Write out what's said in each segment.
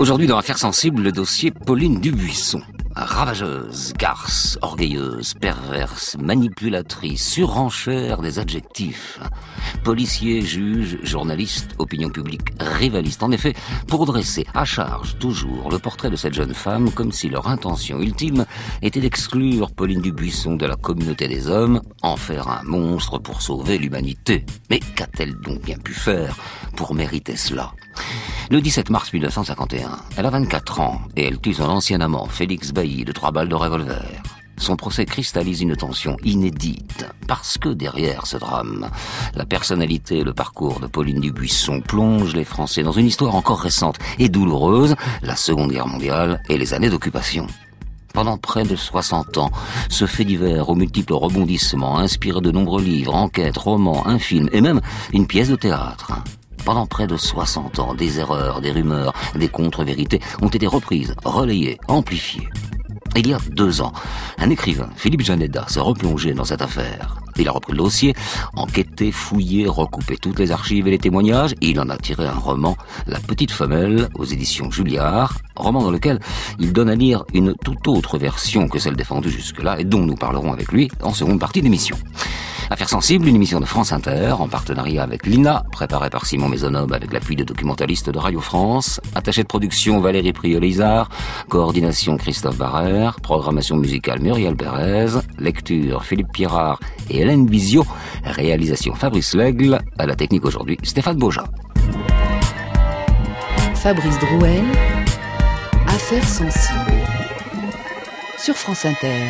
Aujourd'hui, dans Affaires sensibles, le dossier Pauline Dubuisson. Ravageuse, garce, orgueilleuse, perverse, manipulatrice, surenchère des adjectifs. Policier, juge, journaliste, opinion publique, rivaliste. En effet, pour dresser à charge toujours le portrait de cette jeune femme, comme si leur intention ultime était d'exclure Pauline Dubuisson de la communauté des hommes, en faire un monstre pour sauver l'humanité. Mais qu'a-t-elle donc bien pu faire pour mériter cela ? Le 17 mars 1951, elle a 24 ans et elle tue son ancien amant, Félix Bailly, de 3 balles de revolver. Son procès cristallise une tension inédite, parce que derrière ce drame, la personnalité et le parcours de Pauline Dubuisson plongent les Français dans une histoire encore récente et douloureuse, la Seconde Guerre mondiale et les années d'occupation. Pendant près de 60 ans, ce fait divers aux multiples rebondissements a inspiré de nombreux livres, enquêtes, romans, un film et même une pièce de théâtre. Pendant près de 60 ans, des erreurs, des rumeurs, des contre-vérités ont été reprises, relayées, amplifiées. Il y a 2 ans, un écrivain, Philippe Janeda, s'est replongé dans cette affaire. Il a repris le dossier, enquêté, fouillé, recoupé toutes les archives et les témoignages, et il en a tiré un roman, La Petite Femelle, aux éditions Julliard, roman dans lequel il donne à lire une toute autre version que celle défendue jusque-là, et dont nous parlerons avec lui en seconde partie d'émission. Affaires sensibles, une émission de France Inter, en partenariat avec l'INA, préparée par Simon Maisonneuve avec l'appui de documentalistes de Radio France, attaché de production Valérie Priot-Lizard, coordination Christophe Barrère, programmation musicale Muriel Pérez, lecture Philippe Pirard et Hélène Bizio, réalisation Fabrice Lègle, à la technique aujourd'hui Stéphane Beaujat. Fabrice Drouel, Affaires sensibles, sur France Inter.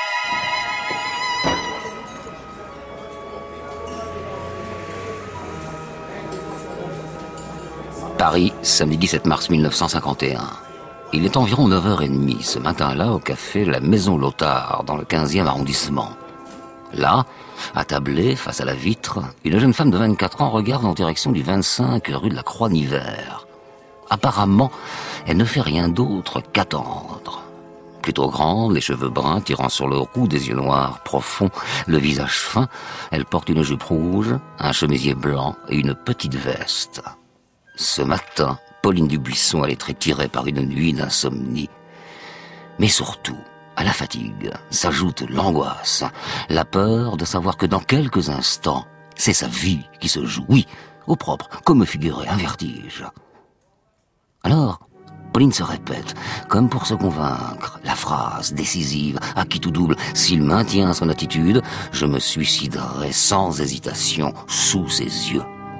Paris, samedi 17 mars 1951. Il est environ 9h30 ce matin-là au café La Maison Lothar, dans le 15e arrondissement. Là, attablée face à la vitre, une jeune femme de 24 ans regarde en direction du 25 rue de la Croix-Nivert. Apparemment, elle ne fait rien d'autre qu'attendre. Plutôt grande, les cheveux bruns tirant sur le cou, des yeux noirs profonds, le visage fin, elle porte une jupe rouge, un chemisier blanc et une petite veste. Ce matin, Pauline Dubuisson, elle est étirée par une nuit d'insomnie. Mais surtout, à la fatigue s'ajoute l'angoisse, la peur de savoir que dans quelques instants, c'est sa vie qui se joue, oui, au propre, comme figurer un vertige. Alors, Pauline se répète, comme pour se convaincre, la phrase décisive, à qui tout double, s'il maintient son attitude, je me suiciderai sans hésitation sous ses yeux.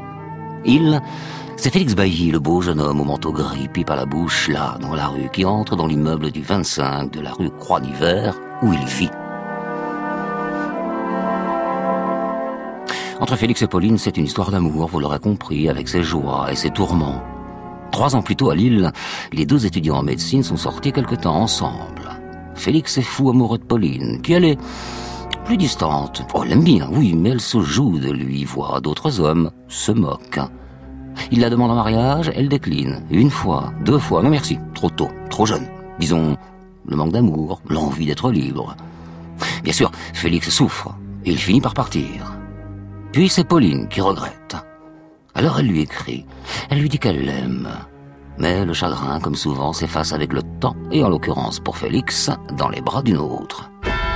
C'est Félix Bailly, le beau jeune homme au manteau gris, pipe à la bouche, là, dans la rue, qui entre dans l'immeuble du 25 de la rue Croix-Nivert, où il vit. Entre Félix et Pauline, c'est une histoire d'amour, vous l'aurez compris, avec ses joies et ses tourments. 3 ans plus tôt, à Lille, les 2 étudiants en médecine sont sortis quelque temps ensemble. Félix est fou amoureux de Pauline, qui elle est plus distante. Oh, elle l'aime bien, oui, mais elle se joue de lui, voit d'autres hommes, se moque. Il la demande en mariage, elle décline. 1 fois, 2 fois, non merci, trop tôt, trop jeune. Disons, le manque d'amour, l'envie d'être libre. Bien sûr, Félix souffre, et il finit par partir. Puis c'est Pauline qui regrette. Alors elle lui écrit, elle lui dit qu'elle l'aime. Mais le chagrin, comme souvent, s'efface avec le temps, et en l'occurrence pour Félix, dans les bras d'une autre.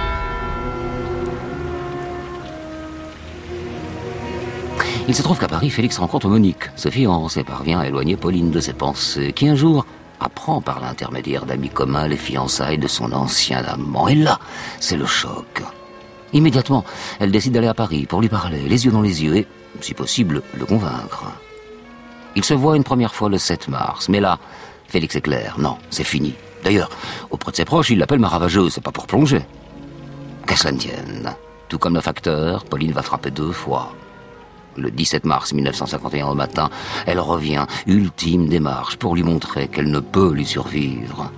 Il se trouve qu'à Paris, Félix rencontre Monique, se fiance et parvient à éloigner Pauline de ses pensées, qui un jour apprend par l'intermédiaire d'amis communs les fiançailles de son ancien amant. Et là, c'est le choc. Immédiatement, elle décide d'aller à Paris pour lui parler, les yeux dans les yeux, et, si possible, le convaincre. Ils se voient une première fois le 7 mars, mais là, Félix est clair, non, c'est fini. D'ailleurs, auprès de ses proches, il l'appelle ma ravageuse, c'est pas pour plonger. Qu'à cela ne tienne. Tout comme le facteur, Pauline va frapper 2 fois. Le 17 mars 1951 au matin, elle revient, ultime démarche, pour lui montrer qu'elle ne peut lui survivre.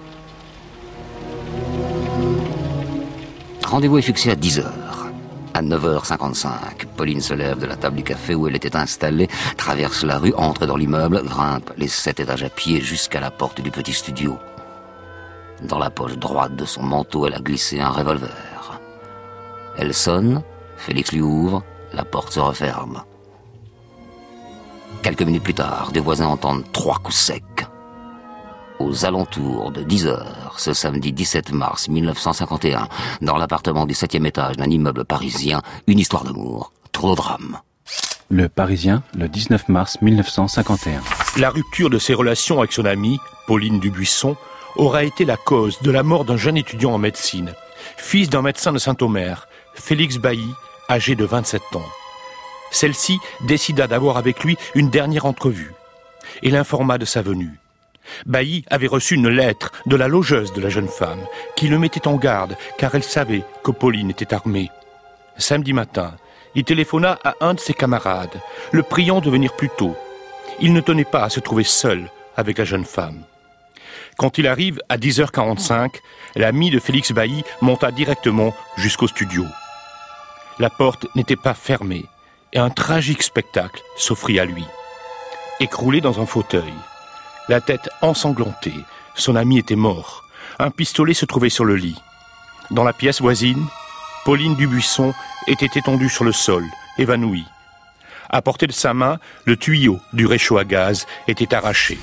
Rendez-vous est fixé à 10h. À 9h55, Pauline se lève de la table du café où elle était installée, traverse la rue, entre dans l'immeuble, grimpe les 7 étages à pied jusqu'à la porte du petit studio. Dans la poche droite de son manteau, elle a glissé un revolver. Elle sonne, Félix lui ouvre, la porte se referme. Quelques minutes plus tard, des voisins entendent 3 coups secs. aux alentours de 10h, ce samedi 17 mars 1951, dans l'appartement du 7e étage d'un immeuble parisien, une histoire d'amour, tourne au drame. Le Parisien, le 19 mars 1951. La rupture de ses relations avec son amie, Pauline Dubuisson, aura été la cause de la mort d'un jeune étudiant en médecine, fils d'un médecin de Saint-Omer, Félix Bailly, âgé de 27 ans. Celle-ci décida d'avoir avec lui une dernière entrevue et l'informa de sa venue. Bailly avait reçu une lettre de la logeuse de la jeune femme qui le mettait en garde car elle savait que Pauline était armée. Samedi matin, il téléphona à un de ses camarades, le priant de venir plus tôt. Il ne tenait pas à se trouver seul avec la jeune femme. Quand il arrive à 10h45, l'ami de Félix Bailly monta directement jusqu'au studio. La porte n'était pas fermée et un tragique spectacle s'offrit à lui. Écroulé dans un fauteuil, la tête ensanglantée, son ami était mort. Un pistolet se trouvait sur le lit. Dans la pièce voisine, Pauline Dubuisson était étendue sur le sol, évanouie. À portée de sa main, le tuyau du réchaud à gaz était arraché.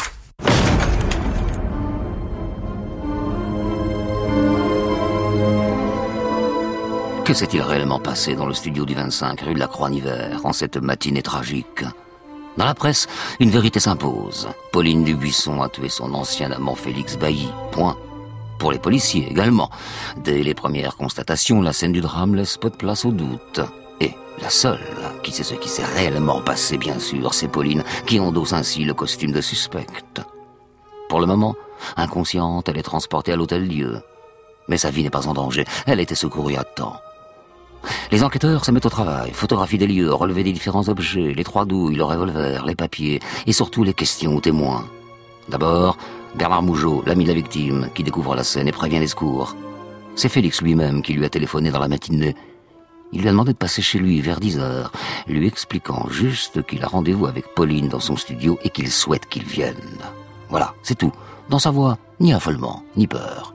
Que s'est-il réellement passé dans le studio du 25 rue de la Croix-Niver en cette matinée tragique ? Dans la presse, une vérité s'impose. Pauline Dubuisson a tué son ancien amant Félix Bailly. Point. Pour les policiers également. Dès les premières constatations, la scène du drame laisse peu de place au doute. Et la seule qui sait ce qui s'est réellement passé, bien sûr, c'est Pauline, qui endosse ainsi le costume de suspecte. Pour le moment, inconsciente, elle est transportée à l'Hôtel-Dieu. Mais sa vie n'est pas en danger. Elle a été secourue à temps. Les enquêteurs se mettent au travail, photographient des lieux, relever des différents objets, les 3 douilles, le revolver, les papiers, et surtout les questions aux témoins. D'abord, Bernard Mougeot, l'ami de la victime, qui découvre la scène et prévient les secours. C'est Félix lui-même qui lui a téléphoné dans la matinée. Il lui a demandé de passer chez lui vers 10h, lui expliquant juste qu'il a rendez-vous avec Pauline dans son studio et qu'il souhaite qu'il vienne. Voilà, c'est tout. Dans sa voix, ni affolement, ni peur.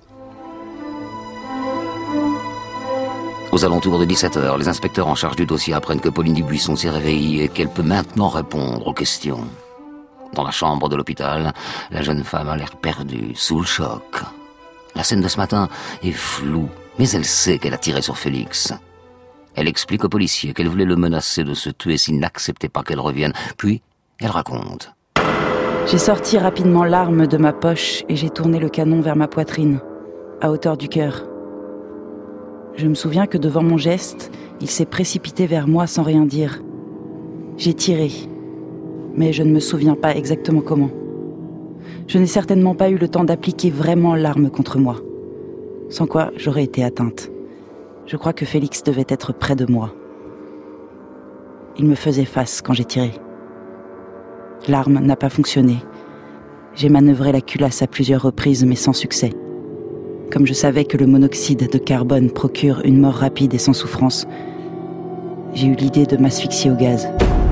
Aux alentours de 17h, les inspecteurs en charge du dossier apprennent que Pauline Dubuisson s'est réveillée et qu'elle peut maintenant répondre aux questions. Dans la chambre de l'hôpital, la jeune femme a l'air perdue, sous le choc. La scène de ce matin est floue, mais elle sait qu'elle a tiré sur Félix. Elle explique aux policiers qu'elle voulait le menacer de se tuer s'il n'acceptait pas qu'elle revienne. Puis, elle raconte. J'ai sorti rapidement l'arme de ma poche et j'ai tourné le canon vers ma poitrine, à hauteur du cœur. Je me souviens que devant mon geste, il s'est précipité vers moi sans rien dire. J'ai tiré, mais je ne me souviens pas exactement comment. Je n'ai certainement pas eu le temps d'appliquer vraiment l'arme contre moi, sans quoi j'aurais été atteinte. Je crois que Félix devait être près de moi. Il me faisait face quand j'ai tiré. L'arme n'a pas fonctionné. J'ai manœuvré la culasse à plusieurs reprises, mais sans succès. Comme je savais que le monoxyde de carbone procure une mort rapide et sans souffrance, j'ai eu l'idée de m'asphyxier au gaz.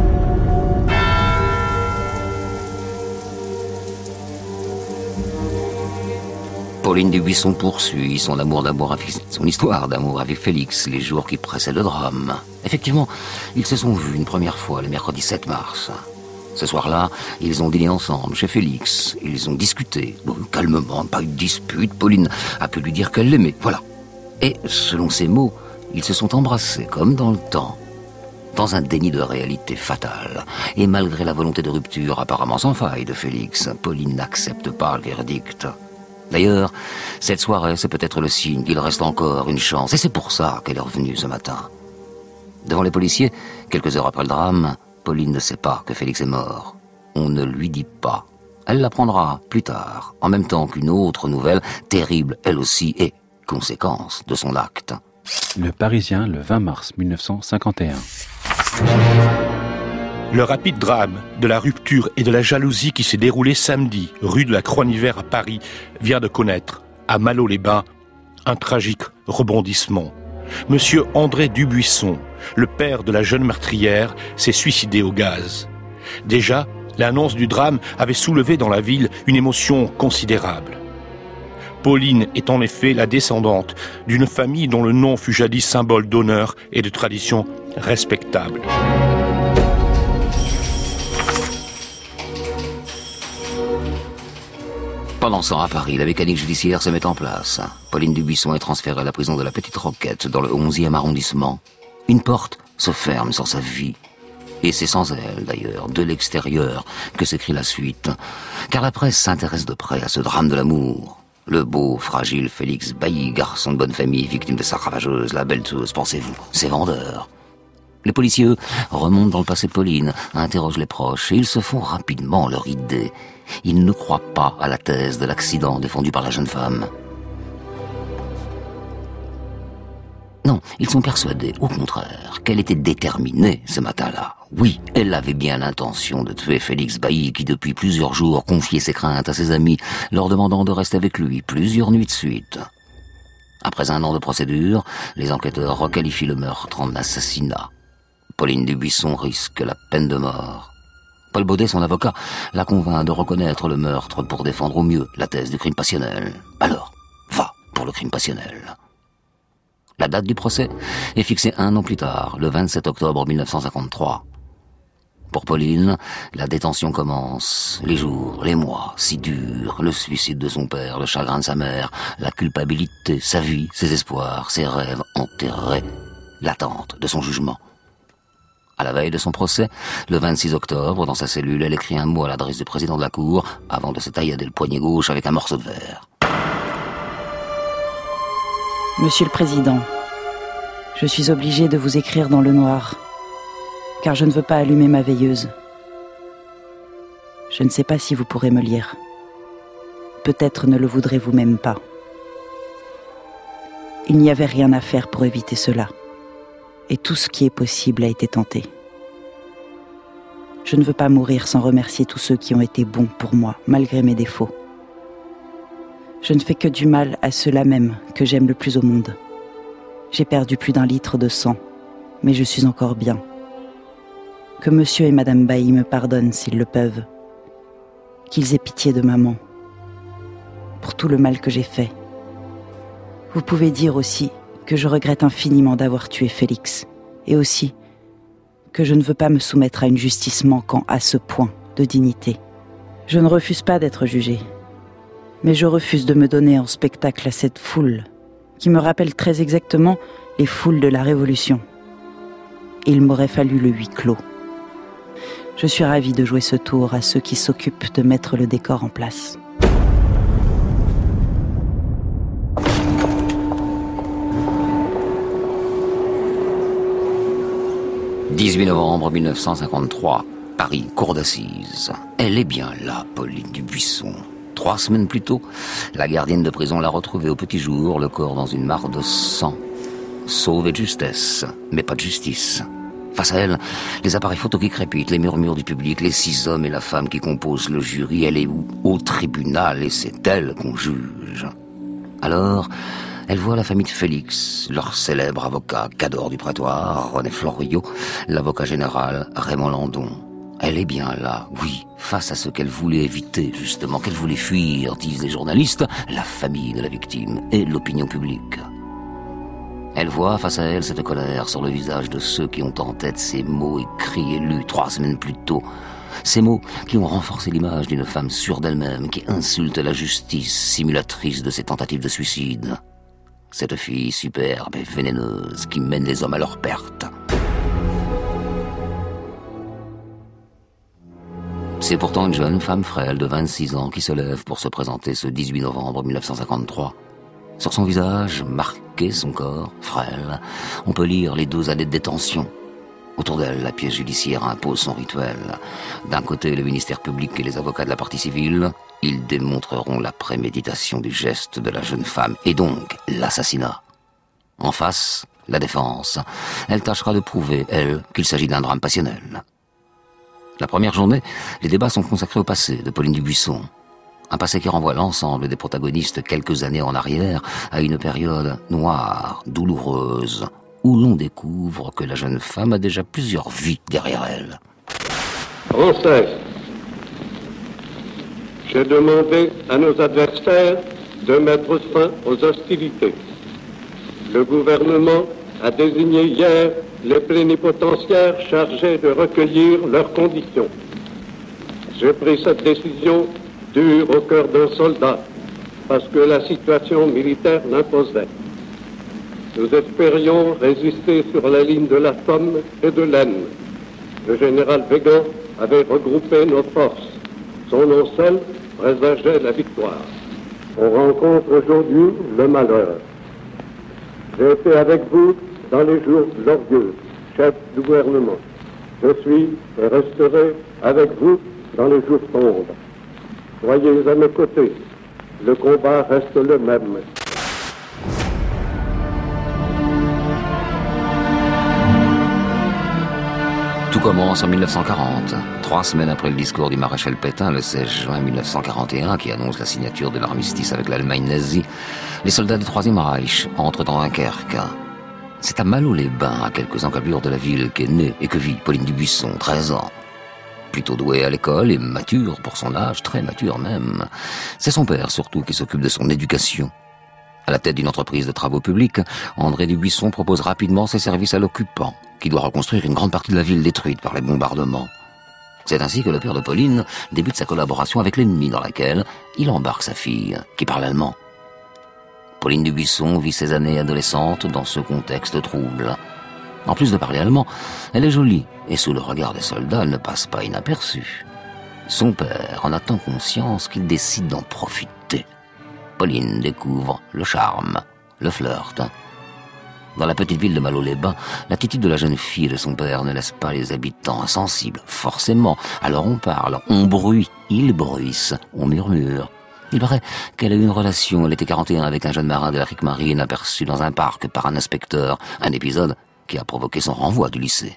Pauline Dubuisson poursuit son histoire d'amour avec Félix les jours qui précèdent le drame. Effectivement, ils se sont vus une première fois le mercredi 7 mars. Ce soir-là, ils ont dîné ensemble chez Félix. Ils ont discuté. Bon, calmement, pas eu de dispute. Pauline a pu lui dire qu'elle l'aimait. Voilà. Et, selon ses mots, ils se sont embrassés comme dans le temps. Dans un déni de réalité fatale. Et malgré la volonté de rupture apparemment sans faille de Félix, Pauline n'accepte pas le verdict. D'ailleurs, cette soirée, c'est peut-être le signe qu'il reste encore une chance. Et c'est pour ça qu'elle est revenue ce matin. Devant les policiers, quelques heures après le drame, Pauline ne sait pas que Félix est mort. On ne lui dit pas. Elle l'apprendra plus tard, en même temps qu'une autre nouvelle, terrible elle aussi, et conséquence de son acte. Le Parisien, le 20 mars 1951. Le rapide drame de la rupture et de la jalousie qui s'est déroulé samedi, rue de la Croix-Niver à Paris, vient de connaître, à Malo-les-Bains, un tragique rebondissement. Monsieur André Dubuisson, le père de la jeune meurtrière, s'est suicidé au gaz. Déjà, l'annonce du drame avait soulevé dans la ville une émotion considérable. Pauline est en effet la descendante d'une famille dont le nom fut jadis symbole d'honneur et de tradition respectable. Pendant ce temps, à Paris, la mécanique judiciaire se met en place. Pauline Dubuisson est transférée à la prison de la Petite Roquette, dans le 11e arrondissement. Une porte se ferme sur sa vie. Et c'est sans elle, d'ailleurs, de l'extérieur, que s'écrit la suite. Car la presse s'intéresse de près à ce drame de l'amour. Le beau, fragile Félix Bailly, garçon de bonne famille, victime de sa ravageuse, la belle tueuse, pensez-vous, c'est vendeur. Les policiers, eux, remontent dans le passé de Pauline, interrogent les proches, et ils se font rapidement leur idée. Ils ne croient pas à la thèse de l'accident défendu par la jeune femme. Non, ils sont persuadés, au contraire, qu'elle était déterminée ce matin-là. Oui, elle avait bien l'intention de tuer Félix Bailly, qui depuis plusieurs jours confiait ses craintes à ses amis, leur demandant de rester avec lui plusieurs nuits de suite. Après 1 an de procédure, les enquêteurs requalifient le meurtre en assassinat. Pauline Dubuisson risque la peine de mort. Paul Baudet, son avocat, la convainc de reconnaître le meurtre pour défendre au mieux la thèse du crime passionnel. Alors, va pour le crime passionnel. La date du procès est fixée 1 an plus tard, le 27 octobre 1953. Pour Pauline, la détention commence. Les jours, les mois, si durs, le suicide de son père, le chagrin de sa mère, la culpabilité, sa vie, ses espoirs, ses rêves enterrés, l'attente de son jugement. À la veille de son procès, le 26 octobre, dans sa cellule, elle écrit un mot à l'adresse du président de la Cour, avant de se taillader le poignet gauche avec un morceau de verre. Monsieur le Président, je suis obligée de vous écrire dans le noir, car je ne veux pas allumer ma veilleuse. Je ne sais pas si vous pourrez me lire. Peut-être ne le voudrez-vous même pas. Il n'y avait rien à faire pour éviter cela. Et tout ce qui est possible a été tenté. Je ne veux pas mourir sans remercier tous ceux qui ont été bons pour moi, malgré mes défauts. Je ne fais que du mal à ceux-là même que j'aime le plus au monde. J'ai perdu plus d'1 litre de sang, mais je suis encore bien. Que monsieur et madame Bailly me pardonnent s'ils le peuvent. Qu'ils aient pitié de maman. Pour tout le mal que j'ai fait. Vous pouvez dire aussi que je regrette infiniment d'avoir tué Félix, et aussi que je ne veux pas me soumettre à une justice manquant à ce point de dignité. Je ne refuse pas d'être jugée, mais je refuse de me donner en spectacle à cette foule qui me rappelle très exactement les foules de la Révolution. Il m'aurait fallu le huis clos. Je suis ravie de jouer ce tour à ceux qui s'occupent de mettre le décor en place. 18 novembre 1953, Paris, cour d'assises. Elle est bien là, Pauline Dubuisson. 3 semaines plus tôt, la gardienne de prison l'a retrouvée au petit jour, le corps dans une mare de sang. Sauve de justesse, mais pas de justice. Face à elle, les appareils photo qui crépitent, les murmures du public, les 6 hommes et la femme qui composent le jury. Elle est où? Au tribunal, et c'est elle qu'on juge. Alors, elle voit la famille de Félix, leur célèbre avocat, Cador du Prétoire, René Floriot, l'avocat général, Raymond Landon. Elle est bien là, oui, face à ce qu'elle voulait éviter, justement, qu'elle voulait fuir, disent les journalistes, la famille de la victime et l'opinion publique. Elle voit face à elle cette colère sur le visage de ceux qui ont en tête ces mots écrits et lus 3 semaines plus tôt. Ces mots qui ont renforcé l'image d'une femme sûre d'elle-même, qui insulte la justice, simulatrice de ses tentatives de suicide. Cette fille superbe et vénéneuse qui mène les hommes à leur perte. C'est pourtant une jeune femme frêle de 26 ans qui se lève pour se présenter ce 18 novembre 1953. Sur son visage, marqué son corps, frêle, on peut lire les 2 années de détention. Autour d'elle, la pièce judiciaire impose son rituel. D'un côté, le ministère public et les avocats de la partie civile, ils démontreront la préméditation du geste de la jeune femme, et donc l'assassinat. En face, la défense. Elle tâchera de prouver, elle, qu'il s'agit d'un drame passionnel. La première journée, les débats sont consacrés au passé de Pauline Dubuisson. Un passé qui renvoie l'ensemble des protagonistes quelques années en arrière à une période noire, douloureuse, où l'on découvre que la jeune femme a déjà plusieurs vies derrière elle. Française, j'ai demandé à nos adversaires de mettre fin aux hostilités. Le gouvernement a désigné hier les plénipotentiaires chargés de recueillir leurs conditions. J'ai pris cette décision dur au cœur d'un soldat, parce que la situation militaire l'imposait. Nous espérions résister sur la ligne de la Somme et de l'Aisne. Le général Weygand avait regroupé nos forces. Son nom seul présageait la victoire. On rencontre aujourd'hui le malheur. J'ai été avec vous dans les jours glorieux, chef du gouvernement. Je suis et resterai avec vous dans les jours sombres. Soyez à mes côtés. Le combat reste le même. Tout commence en 1940, 3 semaines après le discours du maréchal Pétain, le 16 juin 1941, qui annonce la signature de l'armistice avec l'Allemagne nazie. Les soldats du Troisième Reich entrent dans Dunkerque. C'est à Malo-les-Bains, à quelques encablures de la ville, qu'est née et que vit Pauline Dubuisson, 13 ans. Plutôt douée à l'école et mature pour son âge, très mature même. C'est son père surtout qui s'occupe de son éducation. À la tête d'une entreprise de travaux publics, André Dubuisson propose rapidement ses services à l'occupant, qui doit reconstruire une grande partie de la ville détruite par les bombardements. C'est ainsi que le père de Pauline débute sa collaboration avec l'ennemi, dans laquelle il embarque sa fille, qui parle allemand. Pauline Dubuisson vit ses années adolescentes dans ce contexte trouble. En plus de parler allemand, elle est jolie, et sous le regard des soldats, elle ne passe pas inaperçue. Son père en a tant conscience qu'il décide d'en profiter. Pauline découvre le charme, le flirt. Dans la petite ville de Malo-les-Bains, l'attitude de la jeune fille et de son père ne laisse pas les habitants insensibles, forcément. Alors on parle, on bruit, ils bruissent, on murmure. Il paraît qu'elle a eu une relation, elle était 41 avec un jeune marin de la Kriegsmarine aperçu dans un parc par un inspecteur, un épisode qui a provoqué son renvoi du lycée.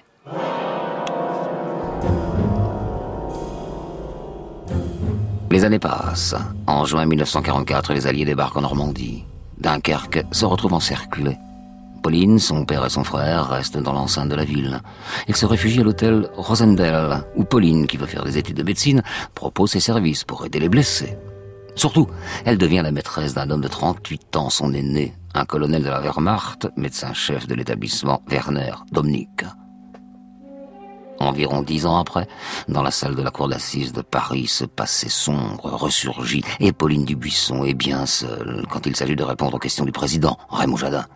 Les années passent. En juin 1944, les Alliés débarquent en Normandie. Dunkerque se retrouve encerclée. Pauline, son père et son frère restent dans l'enceinte de la ville. Ils se réfugient à l'hôtel Rosendell, où Pauline, qui veut faire des études de médecine, propose ses services pour aider les blessés. Surtout, elle devient la maîtresse d'un homme de 38 ans, son aîné, un colonel de la Wehrmacht, médecin-chef de l'établissement Werner Domnick. Environ 10 ans après, dans la salle de la cour d'assises de Paris, ce passé sombre ressurgit et Pauline Dubuisson est bien seule quand il s'agit de répondre aux questions du président, Raymond Jadin.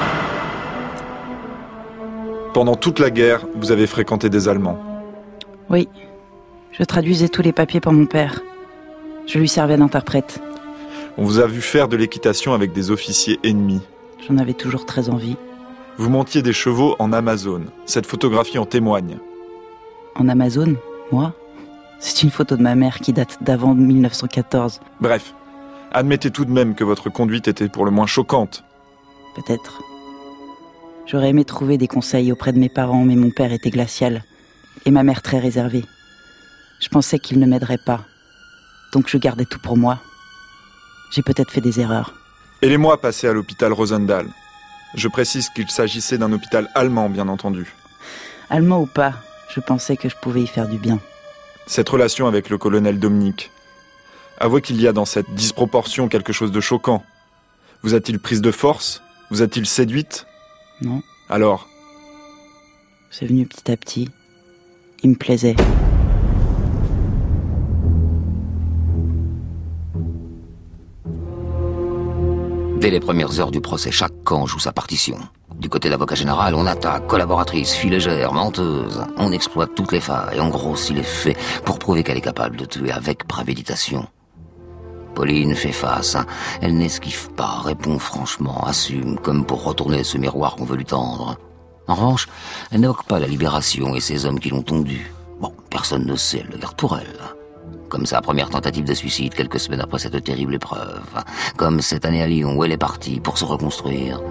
Pendant toute la guerre, vous avez fréquenté des Allemands. Oui, je traduisais tous les papiers pour mon père. Je lui servais d'interprète. On vous a vu faire de l'équitation avec des officiers ennemis. J'en avais toujours très envie. Vous montiez des chevaux en Amazone. Cette photographie en témoigne. En Amazone, moi ? C'est une photo de ma mère qui date d'avant 1914. Bref, admettez tout de même que votre conduite était pour le moins choquante. Peut-être. J'aurais aimé trouver des conseils auprès de mes parents, mais mon père était glacial. Et ma mère très réservée. Je pensais qu'il ne m'aiderait pas. Donc je gardais tout pour moi. J'ai peut-être fait des erreurs. Et les mois passés à l'hôpital Rosendahl. Je précise qu'il s'agissait d'un hôpital allemand, bien entendu. Allemand ou pas, je pensais que je pouvais y faire du bien. Cette relation avec le colonel Domnick. Avouez qu'il y a dans cette disproportion quelque chose de choquant. Vous a-t-il prise de force ? Vous a-t-il séduite ? Non. Alors ? C'est venu petit à petit. Il me plaisait. Dès les premières heures du procès, chaque camp joue sa partition. Du côté de l'avocat général, on attaque, collaboratrice, fille légère, menteuse. On exploite toutes les failles, on grossit les faits pour prouver qu'elle est capable de tuer avec préméditation. Pauline fait face, elle n'esquive pas, répond franchement, assume, comme pour retourner ce miroir qu'on veut lui tendre. En revanche, elle n'évoque pas la libération et ces hommes qui l'ont tondue. Bon, personne ne sait, elle le garde pour elle. Comme sa première tentative de suicide quelques semaines après cette terrible épreuve. Comme cette année à Lyon où elle est partie pour se reconstruire.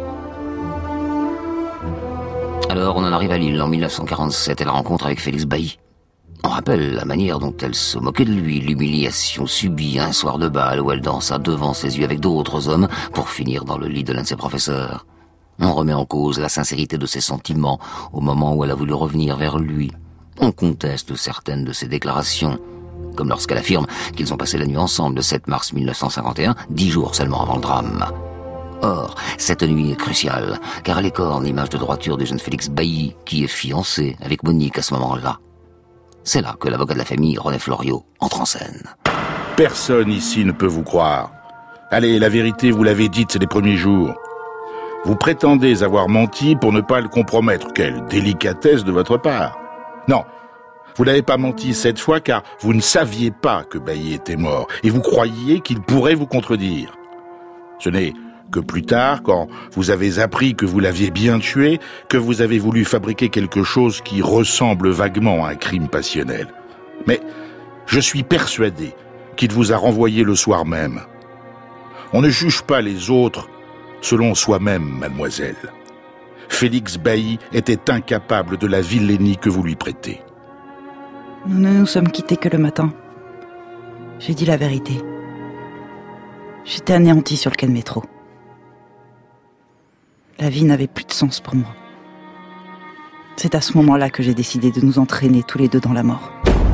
Alors on en arrive à Lille en 1947 et la rencontre avec Félix Bailly. On rappelle la manière dont elle se moquait de lui, l'humiliation subie un soir de bal où elle dansa devant ses yeux avec d'autres hommes pour finir dans le lit de l'un de ses professeurs. On remet en cause la sincérité de ses sentiments au moment où elle a voulu revenir vers lui. On conteste certaines de ses déclarations, comme lorsqu'elle affirme qu'ils ont passé la nuit ensemble le 7 mars 1951, 10 jours seulement avant le drame. Or, cette nuit est cruciale, car elle écorne l'image de droiture du jeune Félix Bailly, qui est fiancé avec Monique à ce moment-là. C'est là que l'avocat de la famille, René Floriot, entre en scène. Personne ici ne peut vous croire. Allez, la vérité, vous l'avez dite ces les premiers jours. Vous prétendez avoir menti pour ne pas le compromettre. Quelle délicatesse de votre part. Non, vous n'avez pas menti cette fois car vous ne saviez pas que Bailly était mort et vous croyiez qu'il pourrait vous contredire. Ce n'est que plus tard, quand vous avez appris que vous l'aviez bien tué, que vous avez voulu fabriquer quelque chose qui ressemble vaguement à un crime passionnel. Mais je suis persuadé qu'il vous a renvoyé le soir même. On ne juge pas les autres selon soi-même, mademoiselle. Félix Bailly était incapable de la vilainie que vous lui prêtez. Nous ne nous sommes quittés que le matin. J'ai dit la vérité. J'étais anéanti sur le quai de métro. La vie n'avait plus de sens pour moi. C'est à ce moment-là que j'ai décidé de nous entraîner tous les deux dans la mort.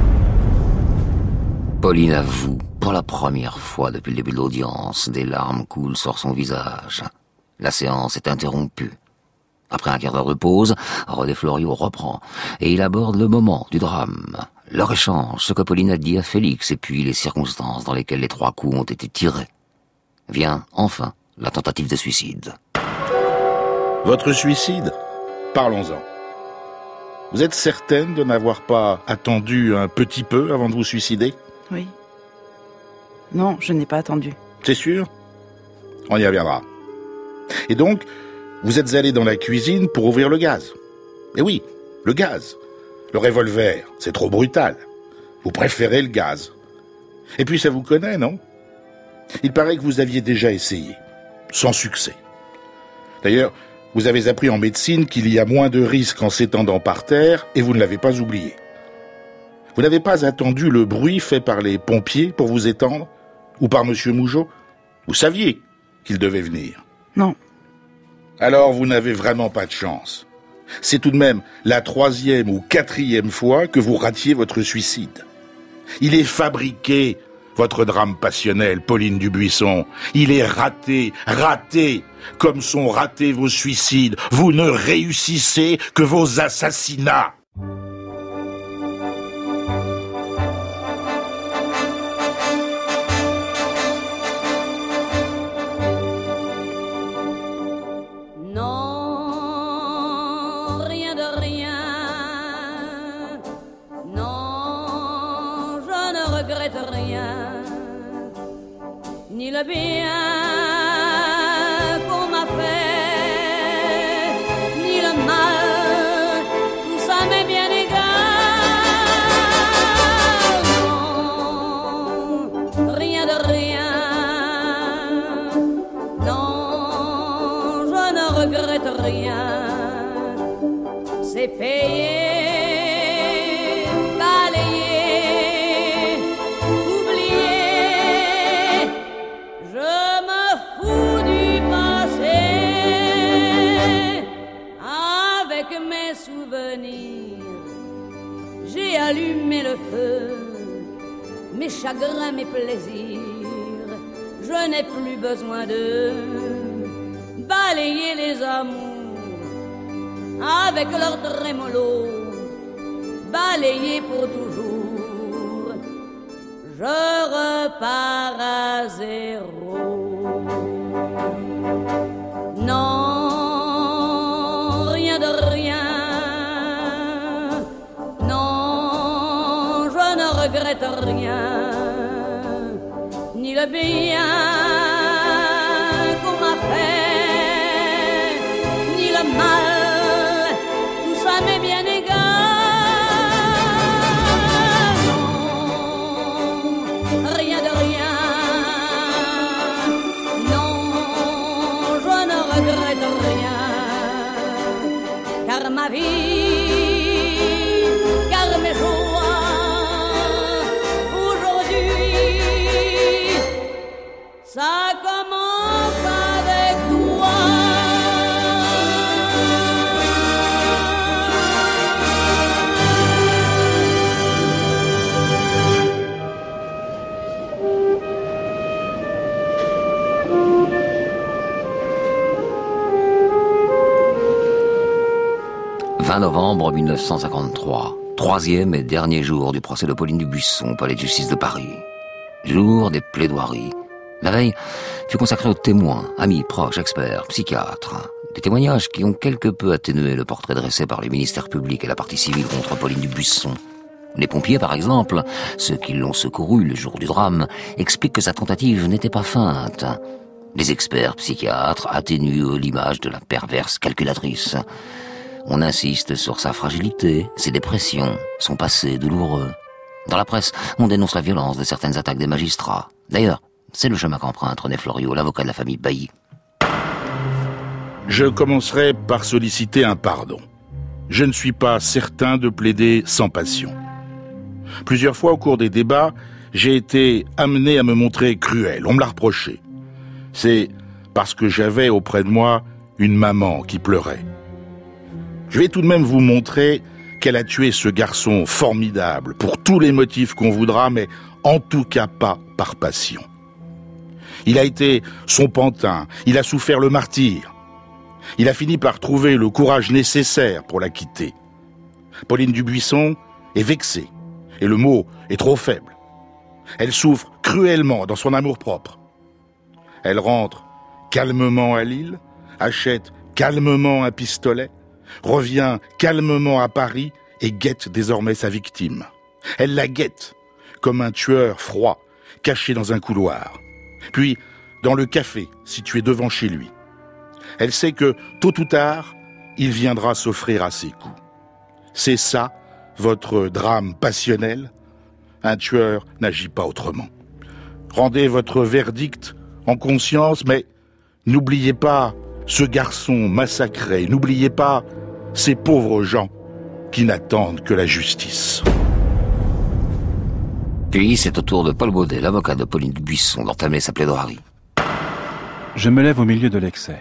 Pauline avoue, pour la première fois depuis le début de l'audience, des larmes coulent sur son visage. La séance est interrompue. Après un quart d'heure de pause, René Fleuriot reprend, et il aborde le moment du drame. Leur échange, ce que Pauline a dit à Félix, et puis les circonstances dans lesquelles les 3 coups ont été tirés. Vient, enfin, la tentative de suicide. Votre suicide ? Parlons-en. Vous êtes certaine de n'avoir pas attendu un petit peu avant de vous suicider ? Oui. Non, je n'ai pas attendu. C'est sûr ? On y reviendra. Et donc, vous êtes allé dans la cuisine pour ouvrir le gaz. Eh oui, le gaz. Le revolver, c'est trop brutal. Vous préférez le gaz. Et puis ça vous connaît, non ? Il paraît que vous aviez déjà essayé. Sans succès. D'ailleurs, vous avez appris en médecine qu'il y a moins de risques en s'étendant par terre et vous ne l'avez pas oublié. Vous n'avez pas attendu le bruit fait par les pompiers pour vous étendre ? Ou par Monsieur Mougeot ? Vous saviez qu'il devait venir ? Non. Alors vous n'avez vraiment pas de chance. C'est tout de même la 3e ou 4e fois que vous ratiez votre suicide. Il est fabriqué, votre drame passionnel, Pauline Dubuisson. Il est raté, comme sont ratés vos suicides. Vous ne réussissez que vos assassinats. Ni le bien qu'on m'a fait, ni le mal, tout ça m'est bien égal. Non, rien de rien. Non, je ne regrette rien. C'est payé. J'ai allumé le feu, mes chagrins, mes plaisirs. Je n'ai plus besoin de balayer les amours avec leur trémolo, balayer pour toujours. Je repars à zéro. Non, rien de rien. Je ne regrette rien, ni le bien qu'on m'a fait, ni le mal, tout ça m'est bien égal. Non, rien de rien. Non, je ne regrette rien, car ma vie, car mes jours, ça commence avec toi. « 20 novembre 1953, 3e et dernier jour du procès de Pauline Dubuisson au Palais de justice de Paris. Jour des plaidoiries. La veille fut consacrée aux témoins, amis, proches, experts, psychiatres. Des témoignages qui ont quelque peu atténué le portrait dressé par le ministère public et la partie civile contre Pauline Dubuisson. Les pompiers, par exemple, ceux qui l'ont secouru le jour du drame, expliquent que sa tentative n'était pas feinte. Les experts psychiatres atténuent l'image de la perverse calculatrice. On insiste sur sa fragilité, ses dépressions, son passé douloureux. Dans la presse, on dénonce la violence de certaines attaques des magistrats. D'ailleurs, c'est le chemin qu'emprunte René Fleuriot, l'avocat de la famille Bailly. Je commencerai par solliciter un pardon. Je ne suis pas certain de plaider sans passion. Plusieurs fois au cours des débats, j'ai été amené à me montrer cruel. On me l'a reproché. C'est parce que j'avais auprès de moi une maman qui pleurait. Je vais tout de même vous montrer qu'elle a tué ce garçon formidable, pour tous les motifs qu'on voudra, mais en tout cas pas par passion. Il a été son pantin, il a souffert le martyre. Il a fini par trouver le courage nécessaire pour la quitter. Pauline Dubuisson est vexée, et le mot est trop faible. Elle souffre cruellement dans son amour-propre. Elle rentre calmement à Lille, achète calmement un pistolet, revient calmement à Paris et guette désormais sa victime. Elle la guette comme un tueur froid, caché dans un couloir. Puis, dans le café situé devant chez lui. Elle sait que, tôt ou tard, il viendra s'offrir à ses coups. C'est ça, votre drame passionnel? Un tueur n'agit pas autrement. Rendez votre verdict en conscience, mais n'oubliez pas ce garçon massacré, n'oubliez pas ces pauvres gens qui n'attendent que la justice. Puis c'est au tour de Paul Baudet, l'avocat de Pauline Dubuisson, d'entamer sa plaidoirie. Je me lève au milieu de l'excès.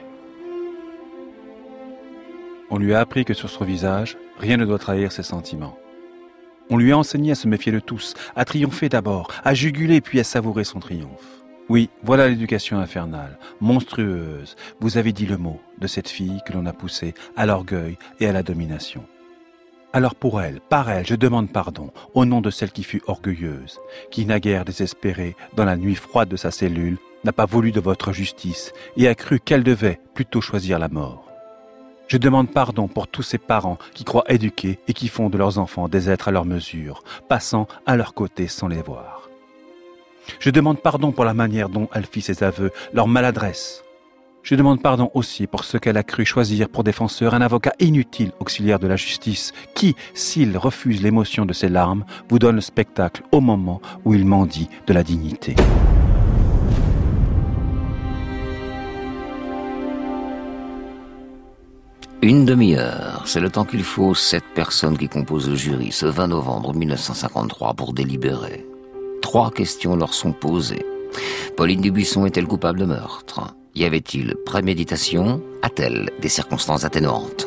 On lui a appris que sur son visage, rien ne doit trahir ses sentiments. On lui a enseigné à se méfier de tous, à triompher d'abord, à juguler puis à savourer son triomphe. Oui, voilà l'éducation infernale, monstrueuse, vous avez dit le mot, de cette fille que l'on a poussée à l'orgueil et à la domination. Alors pour elle, par elle, je demande pardon, au nom de celle qui fut orgueilleuse, qui naguère désespérée, dans la nuit froide de sa cellule, n'a pas voulu de votre justice et a cru qu'elle devait plutôt choisir la mort. Je demande pardon pour tous ces parents qui croient éduquer et qui font de leurs enfants des êtres à leur mesure, passant à leur côté sans les voir. Je demande pardon pour la manière dont elle fit ses aveux, leur maladresse. Je demande pardon aussi pour ce qu'elle a cru choisir pour défenseur un avocat inutile auxiliaire de la justice qui, s'il refuse l'émotion de ses larmes, vous donne le spectacle au moment où il mendie de la dignité. Une demi-heure, c'est le temps qu'il faut aux 7 personnes qui composent le jury ce 20 novembre 1953 pour délibérer. 3 questions leur sont posées. Pauline Dubuisson est-elle coupable de meurtre? Y avait-il préméditation? A-t-elle des circonstances atténuantes?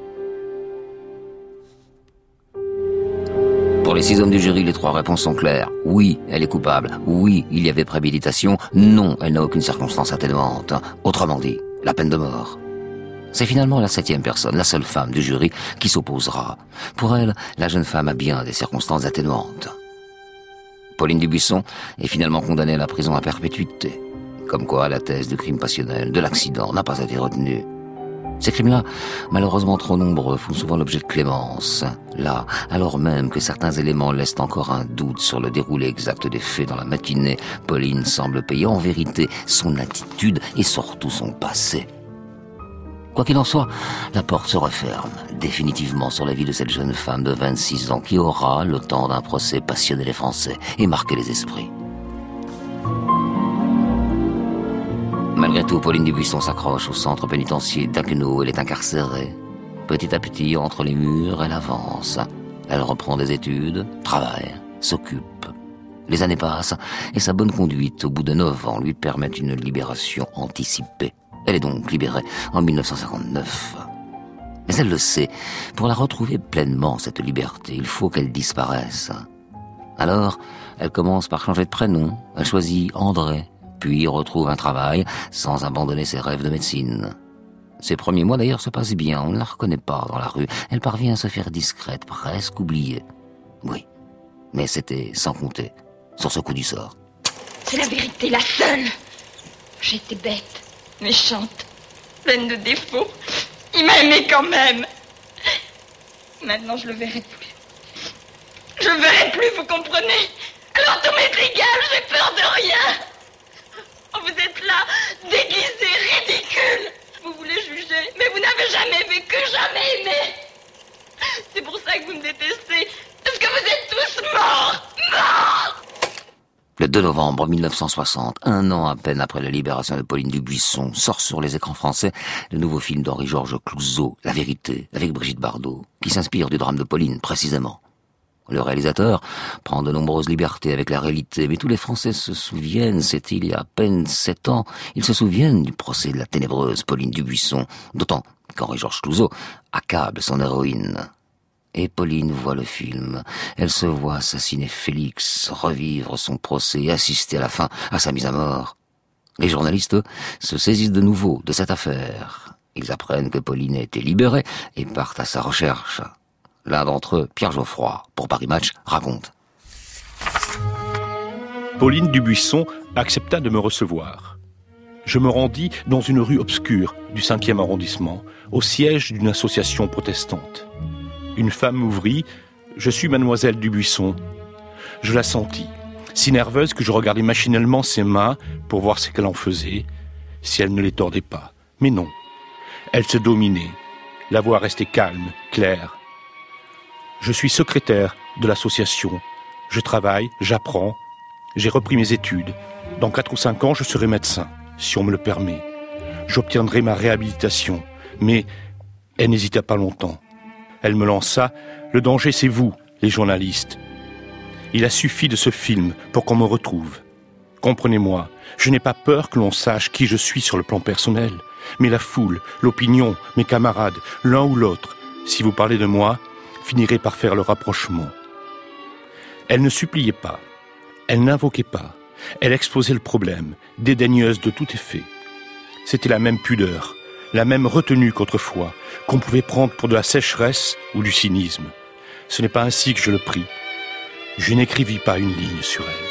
Pour les 6 hommes du jury, les 3 réponses sont claires. Oui, elle est coupable. Oui, il y avait préméditation. Non, elle n'a aucune circonstance atténuante. Autrement dit, la peine de mort. C'est finalement la 7e personne, la seule femme du jury, qui s'opposera. Pour elle, la jeune femme a bien des circonstances atténuantes. Pauline Dubuisson est finalement condamnée à la prison à perpétuité. Comme quoi, la thèse du crime passionnel, de l'accident, n'a pas été retenue. Ces crimes-là, malheureusement trop nombreux, font souvent l'objet de clémence. Là, alors même que certains éléments laissent encore un doute sur le déroulé exact des faits dans la matinée, Pauline semble payer en vérité son attitude et surtout son passé. Quoi qu'il en soit, la porte se referme définitivement sur la vie de cette jeune femme de 26 ans qui aura, le temps d'un procès, passionné les Français et marqué les esprits. Malgré tout, Pauline Dubuisson s'accroche au centre pénitentiaire d'Haguenau. Elle est incarcérée. Petit à petit, entre les murs, elle avance. Elle reprend des études, travaille, s'occupe. Les années passent et sa bonne conduite, au bout de 9 ans, lui permet une libération anticipée. Elle est donc libérée en 1959. Mais elle le sait, pour la retrouver pleinement, cette liberté, il faut qu'elle disparaisse. Alors, elle commence par changer de prénom. Elle choisit André, puis retrouve un travail sans abandonner ses rêves de médecine. Ses premiers mois d'ailleurs se passent bien, on ne la reconnaît pas dans la rue. Elle parvient à se faire discrète, presque oubliée. Oui, mais c'était sans compter sur ce coup du sort. C'est la vérité, la seule. J'étais bête, méchante, pleine de défauts. Il m'a aimé quand même. Maintenant, je le verrai plus. Je le verrai plus, vous comprenez? Alors tout m'est égal, j'ai peur de rien. Oh, vous êtes là, déguisé, ridicule. Vous voulez juger, mais vous n'avez jamais vécu, jamais aimé. C'est pour ça que vous me détestez. Parce que vous êtes tous morts. Morts. Le 2 novembre 1960, un an à peine après la libération de Pauline Dubuisson, sort sur les écrans français le nouveau film d'Henri-Georges Clouzot, La Vérité, avec Brigitte Bardot, qui s'inspire du drame de Pauline, précisément. Le réalisateur prend de nombreuses libertés avec la réalité, mais tous les Français se souviennent, c'est il y a à peine 7 ans, ils se souviennent du procès de la ténébreuse Pauline Dubuisson, d'autant qu'Henri-Georges Clouzot accable son héroïne. Et Pauline voit le film. Elle se voit assassiner Félix, revivre son procès et assister à la fin à sa mise à mort. Les journalistes, eux, se saisissent de nouveau de cette affaire. Ils apprennent que Pauline a été libérée et partent à sa recherche. L'un d'entre eux, Pierre Geoffroy, pour Paris Match, raconte. Pauline Dubuisson accepta de me recevoir. Je me rendis dans une rue obscure du 5e arrondissement, au siège d'une association protestante. Une femme m'ouvrit. « Je suis mademoiselle Dubuisson. » Je la sentis, si nerveuse que je regardais machinalement ses mains pour voir ce qu'elle en faisait, si elle ne les tordait pas. Mais non, elle se dominait. La voix restait calme, claire. « Je suis secrétaire de l'association. Je travaille, j'apprends. J'ai repris mes études. Dans 4 ou 5 ans, je serai médecin, si on me le permet. J'obtiendrai ma réhabilitation. » Mais elle n'hésita pas longtemps. Elle me lança « Le danger, c'est vous, les journalistes. Il a suffi de ce film pour qu'on me retrouve. Comprenez-moi, je n'ai pas peur que l'on sache qui je suis sur le plan personnel. Mais la foule, l'opinion, mes camarades, l'un ou l'autre, si vous parlez de moi, finirez par faire le rapprochement. » Elle ne suppliait pas, elle n'invoquait pas, elle exposait le problème, dédaigneuse de tout effet. C'était la même pudeur, la même retenue qu'autrefois, qu'on pouvait prendre pour de la sécheresse ou du cynisme. Ce n'est pas ainsi que je le pris. Je n'écrivis pas une ligne sur elle.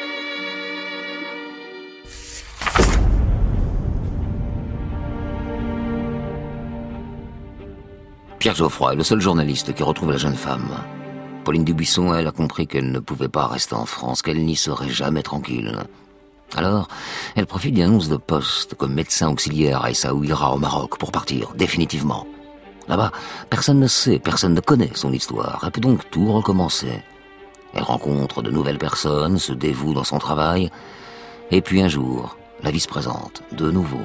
Pierre Geoffroy est le seul journaliste qui retrouve la jeune femme. Pauline Dubuisson, elle, a compris qu'elle ne pouvait pas rester en France, qu'elle n'y serait jamais tranquille. Alors, elle profite d'une annonce de poste comme médecin auxiliaire à Essaouira au Maroc pour partir, définitivement. Là-bas, personne ne sait, personne ne connaît son histoire. Elle peut donc tout recommencer. Elle rencontre de nouvelles personnes, se dévoue dans son travail, et puis un jour, la vie se présente, de nouveau.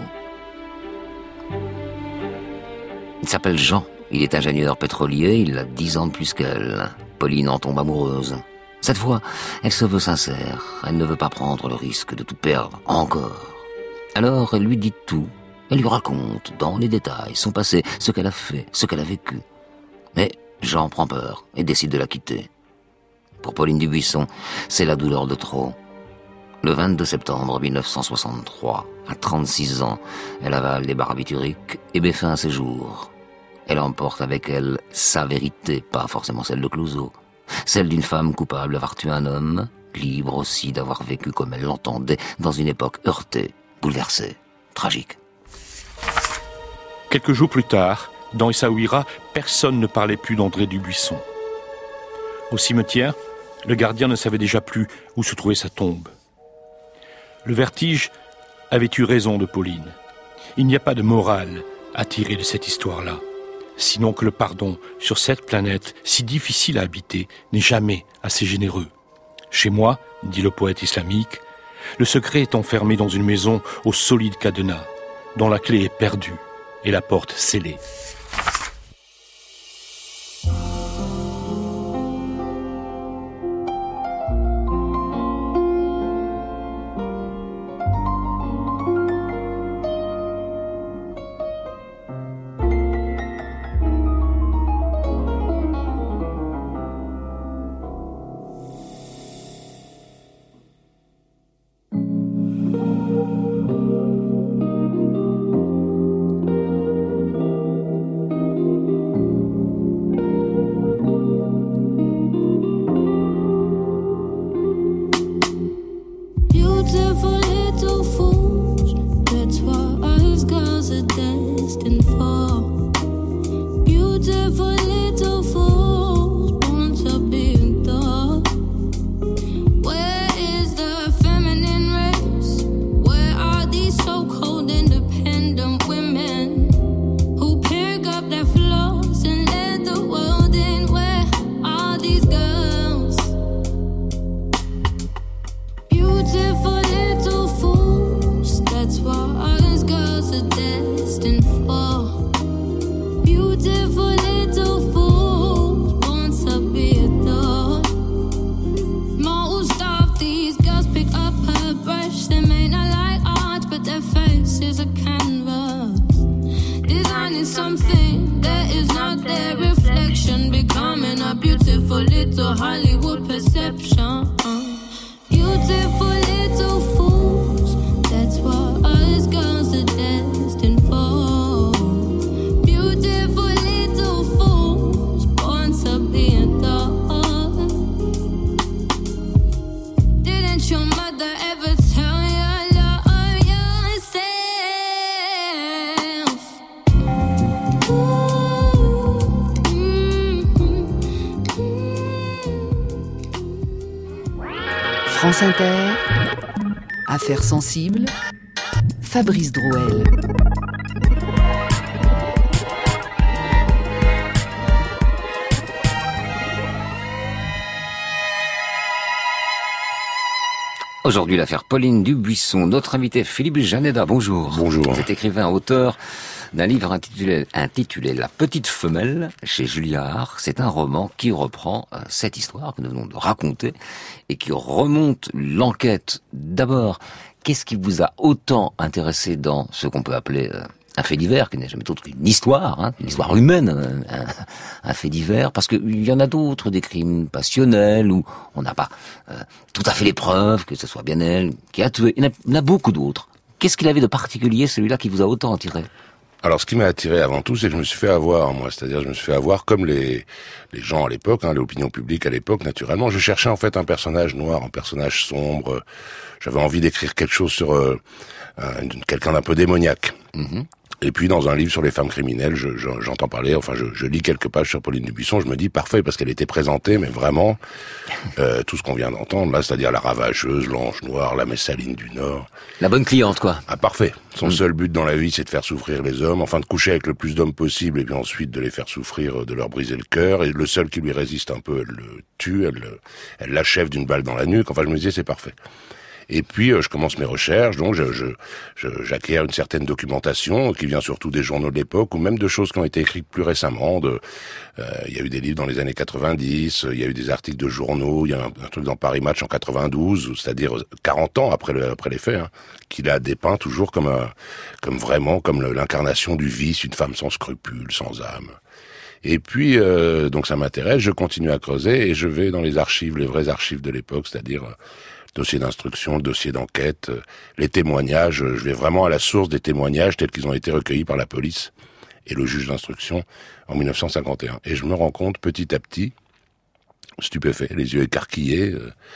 Il s'appelle Jean, il est ingénieur pétrolier, il a 10 ans de plus qu'elle. Pauline en tombe amoureuse. Cette fois, elle se veut sincère, elle ne veut pas prendre le risque de tout perdre, encore. Alors, elle lui dit tout, elle lui raconte, dans les détails, son passé, ce qu'elle a fait, ce qu'elle a vécu. Mais Jean prend peur et décide de la quitter. Pour Pauline Dubuisson, c'est la douleur de trop. Le 22 septembre 1963, à 36 ans, elle avale des barbituriques et met fin à ses jours. Elle emporte avec elle sa vérité, pas forcément celle de Clouzot. Celle d'une femme coupable d'avoir tué un homme, libre aussi d'avoir vécu comme elle l'entendait, dans une époque heurtée, bouleversée, tragique. Quelques jours plus tard, dans Essaouira, personne ne parlait plus d'André Dubuisson. Au cimetière, le gardien ne savait déjà plus où se trouvait sa tombe. Le vertige avait eu raison de Pauline. Il n'y a pas de morale à tirer de cette histoire-là, sinon que le pardon sur cette planète si difficile à habiter n'est jamais assez généreux. Chez moi, dit le poète islamique, le secret est enfermé dans une maison au solide cadenas, dont la clé est perdue et la porte scellée. destined for. Beautiful little fools born to be adored. Where is the feminine race? Where are these so-called independent women who pick up their flaws and let the world in? Where are these girls? Beautiful little fools, that's what us girls are destined for. Beautiful little fools born to be adored. Most of these girls pick up her brush. They may not like art, but their face is a canvas. Designing something that is not their reflection, becoming a beautiful little Hollywood perception. Beautiful little fools, that's what us girls are destined for. Beautiful little fools born to be adored. Didn't your mother ever tell you love yourself? France Inter, Affaires sensibles, Fabrice Drouel. Aujourd'hui, l'affaire Pauline Dubuisson. Notre invité Philippe Janeda, bonjour. Bonjour. Vous êtes écrivain, auteur d'un livre intitulé La Petite Femelle, chez Julliard. C'est un roman qui reprend cette histoire que nous venons de raconter et qui remonte l'enquête. D'abord, qu'est-ce qui vous a autant intéressé dans ce qu'on peut appeler un fait divers, qui n'est jamais autre qu'une histoire, une histoire humaine, un fait divers, parce qu'il y en a d'autres, des crimes passionnels, où on n'a pas tout à fait les preuves, que ce soit bien elle qui a tué. Il y en a beaucoup d'autres. Qu'est-ce qu'il avait de particulier, celui-là, qui vous a autant attiré ? Alors, ce qui m'a attiré avant tout, c'est que je me suis fait avoir, moi. C'est-à-dire, je me suis fait avoir comme les gens à l'époque, l'opinion publique à l'époque, naturellement. Je cherchais, en fait, un personnage noir, un personnage sombre. J'avais envie d'écrire quelque chose sur quelqu'un d'un peu démoniaque. Mm-hmm. Et puis, dans un livre sur les femmes criminelles, j'entends parler, enfin, je lis quelques pages sur Pauline Dubuisson, je me dis, parfait, parce qu'elle était présentée, mais vraiment, tout ce qu'on vient d'entendre, là, c'est-à-dire la ravageuse, l'ange noir, la Messaline du Nord. La bonne cliente, quoi. Ah, parfait. Son seul but dans la vie, c'est de faire souffrir les hommes, enfin, de coucher avec le plus d'hommes possible, et puis ensuite de les faire souffrir, de leur briser le cœur, et le seul qui lui résiste un peu, elle le tue, elle l'achève d'une balle dans la nuque, enfin, je me disais, c'est parfait. Et puis je commence mes recherches, donc j'acquiers une certaine documentation qui vient surtout des journaux de l'époque ou même de choses qui ont été écrites plus récemment. Il y a eu des livres dans les années 90, il y a eu des articles de journaux, il y a un truc dans Paris Match en 92, c'est-à-dire 40 ans après les faits, qui l'a dépeint toujours comme vraiment l'incarnation du vice, une femme sans scrupules, sans âme. Et puis donc ça m'intéresse, je continue à creuser et je vais dans les archives, les vraies archives de l'époque, c'est-à-dire dossier d'instruction, dossier d'enquête, les témoignages. Je vais vraiment à la source des témoignages tels qu'ils ont été recueillis par la police et le juge d'instruction en 1951. Et je me rends compte petit à petit, stupéfait, les yeux écarquillés,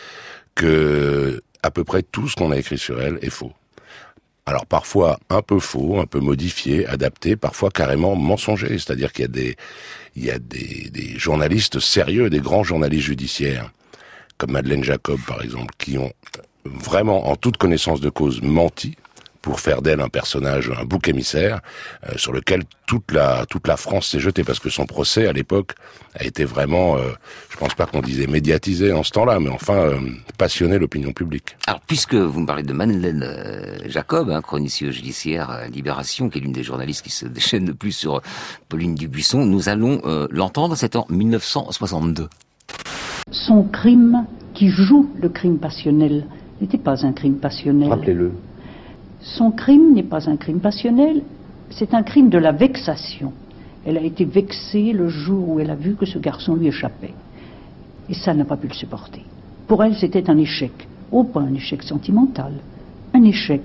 que à peu près tout ce qu'on a écrit sur elle est faux. Alors parfois un peu faux, un peu modifié, adapté, parfois carrément mensonger. C'est-à-dire qu'il y a des journalistes sérieux, des grands journalistes judiciaires, comme Madeleine Jacob, par exemple, qui ont vraiment, en toute connaissance de cause, menti pour faire d'elle un personnage, un bouc émissaire, sur lequel toute la France s'est jetée, parce que son procès, à l'époque, a été vraiment, je pense pas qu'on disait médiatisé en ce temps-là, mais enfin, passionné l'opinion publique. Alors, puisque vous me parlez de Madeleine Jacob, chronicieuse judiciaire à Libération, qui est l'une des journalistes qui se déchaîne le plus sur Pauline Dubuisson, nous allons l'entendre, c'est en 1962. Son crime, qui joue le crime passionnel, n'était pas un crime passionnel. Rappelez-le. Son crime n'est pas un crime passionnel, c'est un crime de la vexation. Elle a été vexée le jour où elle a vu que ce garçon lui échappait. Et ça, elle n'a pas pu le supporter. Pour elle, c'était un échec. Oh, pas un échec sentimental, un échec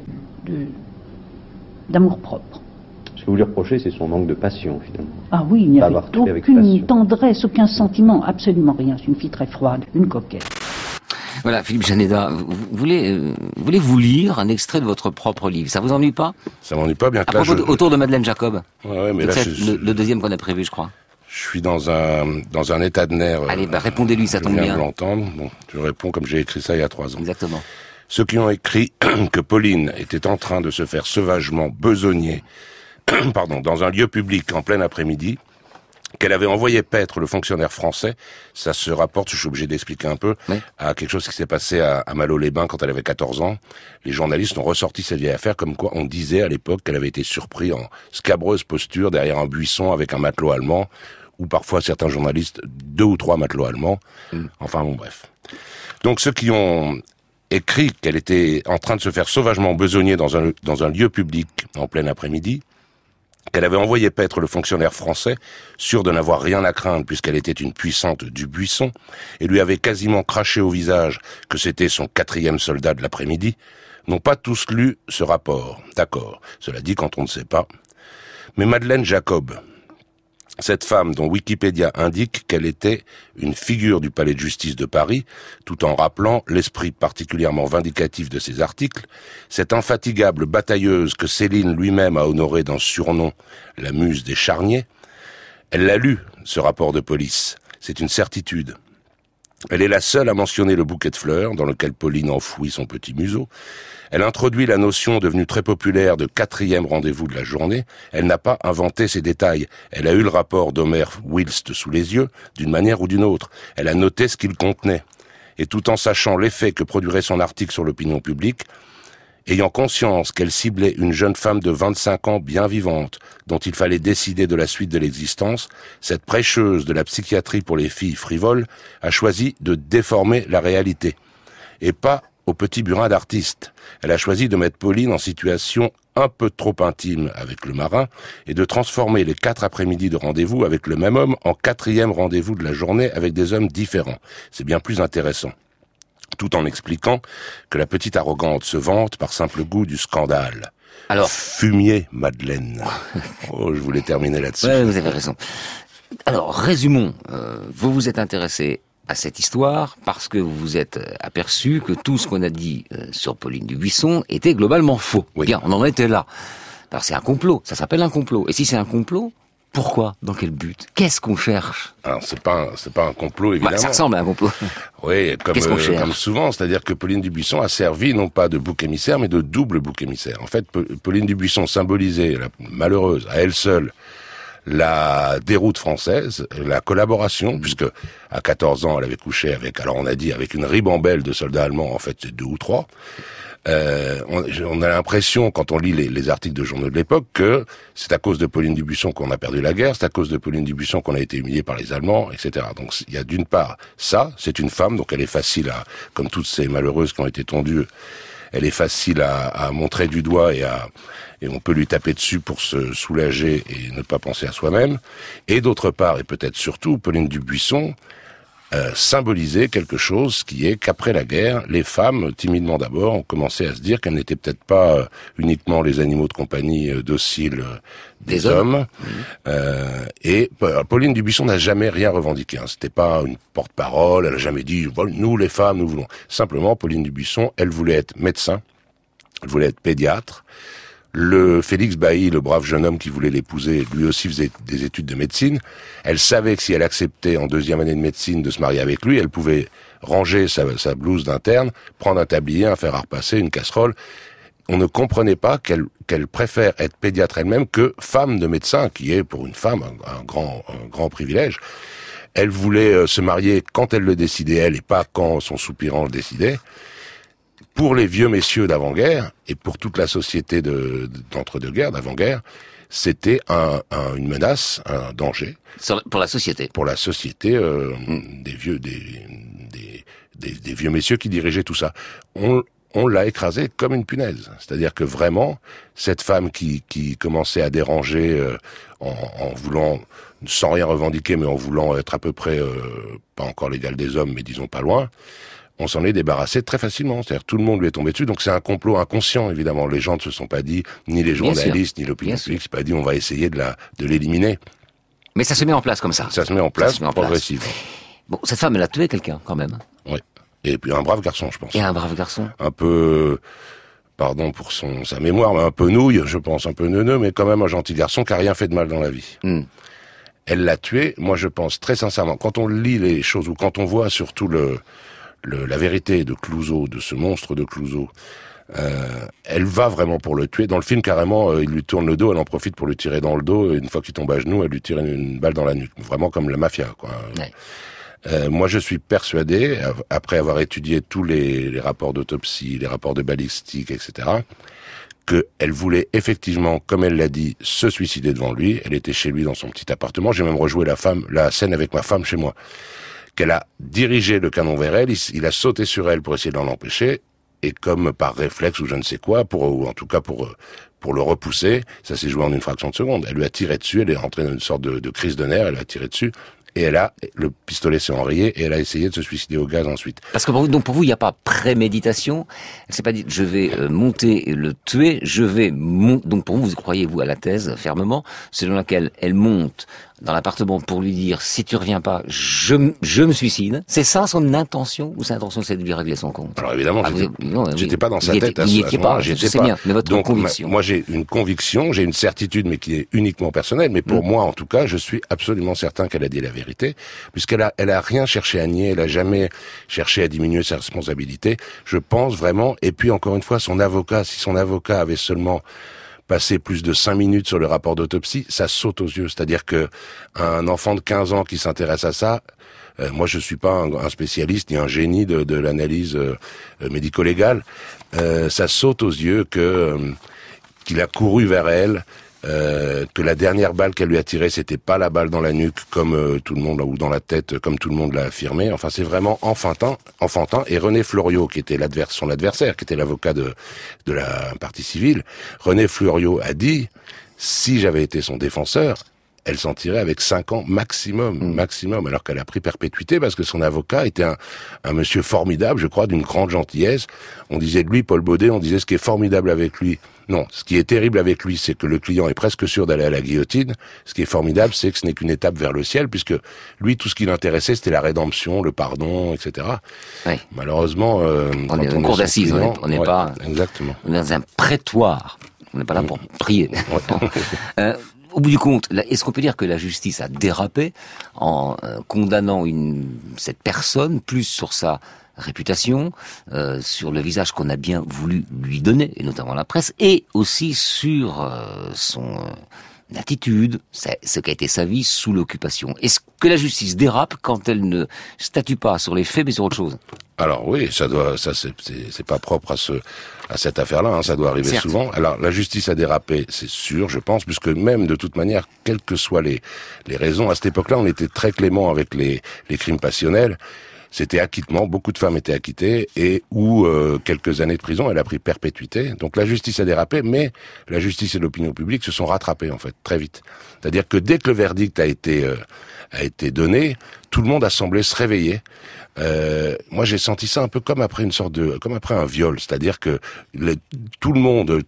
d'amour-propre. Ce que vous lui reprochez, c'est son manque de passion, finalement. Ah oui, il n'y avait aucune tendresse, aucun sentiment, absolument rien. C'est une fille très froide, une coquette. Voilà, Philippe Janéda, voulez-vous lire un extrait de votre propre livre? Ça vous ennuie pas? Ça m'ennuie pas, bien que là, autour de Madeleine Jacob. Ouais, mais là, le deuxième qu'on a prévu, je crois. Je suis dans un état de nerfs. Allez, répondez-lui, ça tombe bien. Je viens de l'entendre. Bon, je réponds comme j'ai écrit ça il y a 3 ans. Exactement. Ceux qui ont écrit que Pauline était en train de se faire sauvagement besogner, dans un lieu public en plein après-midi, qu'elle avait envoyé paître le fonctionnaire français, ça se rapporte, je suis obligé d'expliquer un peu, à quelque chose qui s'est passé à Malo-les-Bains quand elle avait 14 ans. Les journalistes ont ressorti cette vieille affaire comme quoi on disait à l'époque qu'elle avait été surprise en scabreuse posture derrière un buisson avec un matelot allemand, ou parfois certains journalistes, 2 ou 3 matelots allemands. Enfin bon, bref. Donc ceux qui ont écrit qu'elle était en train de se faire sauvagement besogner dans un lieu public en plein après-midi, qu'elle avait envoyé paître le fonctionnaire français, sûr de n'avoir rien à craindre puisqu'elle était une puissante du buisson, et lui avait quasiment craché au visage que c'était son 4e soldat de l'après-midi, n'ont pas tous lu ce rapport. D'accord, cela dit quand on ne sait pas. Mais Madeleine Jacob, cette femme dont Wikipédia indique qu'elle était une figure du palais de justice de Paris, tout en rappelant l'esprit particulièrement vindicatif de ses articles, cette infatigable batailleuse que Céline lui-même a honorée d'un surnom, la muse des charniers, elle l'a lu, ce rapport de police. C'est une certitude. Elle est la seule à mentionner le bouquet de fleurs, dans lequel Pauline enfouit son petit museau. Elle introduit la notion devenue très populaire de 4e rendez-vous de la journée. Elle n'a pas inventé ces détails. Elle a eu le rapport d'Homer Wilst sous les yeux, d'une manière ou d'une autre. Elle a noté ce qu'il contenait. Et tout en sachant l'effet que produirait son article sur l'opinion publique, ayant conscience qu'elle ciblait une jeune femme de 25 ans bien vivante, dont il fallait décider de la suite de l'existence, cette prêcheuse de la psychiatrie pour les filles frivoles a choisi de déformer la réalité. Et pas au petit burin d'artiste. Elle a choisi de mettre Pauline en situation un peu trop intime avec le marin et de transformer les 4 après-midi de rendez-vous avec le même homme en 4e rendez-vous de la journée avec des hommes différents. C'est bien plus intéressant. Tout en expliquant que la petite arrogante se vante par simple goût du scandale. Alors, fumier, Madeleine. Oh, je voulais terminer là-dessus. Ouais, vous avez raison. Alors, résumons. Vous vous êtes intéressé à cette histoire parce que vous vous êtes aperçu que tout ce qu'on a dit sur Pauline Dubuisson était globalement faux. Oui. Bien, on en était là. Alors c'est un complot, ça s'appelle un complot. Et si c'est un complot, pourquoi? Dans quel but? Qu'est-ce qu'on cherche? Alors c'est pas un complot évidemment. Ça ressemble à un complot. Oui, Qu'est-ce qu'on cherche? Comme souvent, c'est-à-dire que Pauline Dubuisson a servi non pas de bouc émissaire mais de double bouc émissaire. En fait, Pauline Dubuisson symbolisait, la malheureuse, à elle seule, la déroute française, la collaboration, puisque à 14 ans, elle avait couché avec, alors on a dit, avec une ribambelle de soldats allemands, en fait c'est 2 ou 3. On a l'impression, quand on lit les articles de journaux de l'époque, que c'est à cause de Pauline Dubuisson qu'on a perdu la guerre, c'est à cause de Pauline Dubuisson qu'on a été humilié par les Allemands, etc. Donc il y a d'une part ça, c'est une femme, donc elle est facile à, comme toutes ces malheureuses qui ont été tondues, elle est facile à montrer du doigt et on peut lui taper dessus pour se soulager et ne pas penser à soi-même. Et d'autre part, et peut-être surtout, Pauline Dubuisson symbolisait quelque chose qui est qu'après la guerre, les femmes, timidement d'abord, ont commencé à se dire qu'elles n'étaient peut-être pas uniquement les animaux de compagnie dociles des hommes. Et Pauline Dubuisson n'a jamais rien revendiqué. C'était pas une porte-parole, elle n'a jamais dit « nous les femmes, nous voulons ». Simplement, Pauline Dubuisson, elle voulait être médecin, elle voulait être pédiatre. Le Félix Bailly, le brave jeune homme qui voulait l'épouser, lui aussi faisait des études de médecine. Elle savait que si elle acceptait en 2e année de médecine de se marier avec lui, elle pouvait ranger sa blouse d'interne, prendre un tablier, un fer à repasser, une casserole. On ne comprenait pas qu'elle préfère être pédiatre elle-même que femme de médecin, qui est pour une femme un grand privilège. Elle voulait se marier quand elle le décidait, elle, et pas quand son soupirant le décidait. Pour les vieux messieurs d'avant-guerre, et pour toute la société d'entre-deux-guerres, d'avant-guerre, c'était une menace, un danger. Pour la société. Pour la société des vieux messieurs qui dirigeaient tout ça. On l'a écrasé comme une punaise. C'est-à-dire que vraiment, cette femme qui commençait à déranger en voulant, sans rien revendiquer, mais en voulant être à peu près, pas encore l'égal des hommes, mais disons pas loin, on s'en est débarrassé très facilement. C'est-à-dire tout le monde lui est tombé dessus. Donc c'est un complot inconscient, évidemment. Les gens ne se sont pas dit, ni les journalistes, ni l'opinion publique, c'est pas dit on va essayer de l'éliminer. Mais ça se met en place comme ça. Ça se met en place progressivement. Bon, cette femme, elle a tué quelqu'un, quand même. Oui. Et puis un brave garçon, je pense. Et un brave garçon. Un peu, pardon pour sa mémoire, mais un peu nouille, je pense, un peu neuneux, mais quand même un gentil garçon qui a rien fait de mal dans la vie. Elle l'a tué, moi je pense très sincèrement, quand on lit les choses, ou quand on voit surtout la vérité de Clouseau, de ce monstre de Clouseau, elle va vraiment pour le tuer. Dans le film, carrément, il lui tourne le dos, elle en profite pour lui tirer dans le dos, et une fois qu'il tombe à genoux, elle lui tire une balle dans la nuque. Vraiment comme la mafia, quoi. Ouais. Moi, je suis persuadé, après avoir étudié tous les rapports d'autopsie, les rapports de balistique, etc., qu'elle voulait effectivement, comme elle l'a dit, se suicider devant lui. Elle était chez lui dans son petit appartement. J'ai même rejoué la scène avec ma femme chez moi. Qu'elle a dirigé le canon vers elle, il a sauté sur elle pour essayer d'en empêcher, et comme par réflexe ou je ne sais quoi, ou en tout cas pour le repousser, ça s'est joué en une fraction de seconde. Elle lui a tiré dessus, elle est rentrée dans une sorte de crise de nerfs, elle lui a tiré dessus, et le pistolet s'est enrayé, et elle a essayé de se suicider au gaz ensuite. Parce que pour vous, il n'y a pas préméditation. Elle s'est pas dit, je vais monter et le tuer, donc pour vous croyez-vous à la thèse, fermement, selon laquelle elle monte dans l'appartement pour lui dire, si tu reviens pas, je me suicide. C'est ça son intention, ou sa intention c'est de lui régler son compte? Alors évidemment, j'étais pas dans sa tête à ce moment-là, j'étais pas. Bien, mais votre conviction. Moi j'ai une conviction, j'ai une certitude, mais qui est uniquement personnelle, mais pour moi en tout cas, je suis absolument certain qu'elle a dit la vérité, puisqu'elle a rien cherché à nier, elle a jamais cherché à diminuer sa responsabilité. Je pense vraiment, et puis encore une fois, si son avocat avait seulement passer plus de 5 minutes sur le rapport d'autopsie, ça saute aux yeux. C'est-à-dire que un enfant de 15 ans qui s'intéresse à ça, moi je suis pas un spécialiste ni un génie de l'analyse médico-légale, ça saute aux yeux qu'il a couru vers elle, que la dernière balle qu'elle lui a tirée, c'était pas la balle dans la nuque comme tout le monde, ou dans la tête comme tout le monde l'a affirmé. Enfin, c'est vraiment enfantin. Et René Fleuriot, qui était son adversaire, qui était l'avocat de la partie civile, René Fleuriot a dit, si j'avais été son défenseur, elle s'en tirait avec 5 ans maximum, alors qu'elle a pris perpétuité parce que son avocat était un monsieur formidable, je crois, d'une grande gentillesse. On disait de lui, Paul Baudet, on disait ce qui est formidable avec lui. Non, ce qui est terrible avec lui, c'est que le client est presque sûr d'aller à la guillotine. Ce qui est formidable, c'est que ce n'est qu'une étape vers le ciel, puisque lui, tout ce qui l'intéressait, c'était la rédemption, le pardon, etc. Oui. Malheureusement, on est en cour d'assises, on n'est pas exactement. On est dans un prétoire. On n'est pas là pour prier. Au bout du compte, est-ce qu'on peut dire que la justice a dérapé en condamnant cette personne plus sur sa réputation, sur le visage qu'on a bien voulu lui donner, et notamment la presse, et aussi sur son attitude, ce qu'a été sa vie sous l'occupation. Est-ce que la justice dérape quand elle ne statue pas sur les faits mais sur autre chose? Alors oui, ça c'est pas propre à cette affaire-là, hein, ça doit arriver Certes. souvent. Alors la justice a dérapé, c'est sûr, je pense, puisque même de toute manière, quelles que soient les raisons, à cette époque-là, on était très clément avec les crimes passionnels. C'était acquittement, beaucoup de femmes étaient acquittées, et quelques années de prison, elle a pris perpétuité. Donc la justice a dérapé, mais la justice et l'opinion publique se sont rattrapés en fait très vite. C'est-à-dire que dès que le verdict a été donné, tout le monde a semblé se réveiller. Moi, j'ai senti ça un peu comme après comme après un viol, c'est-à-dire que tout le monde,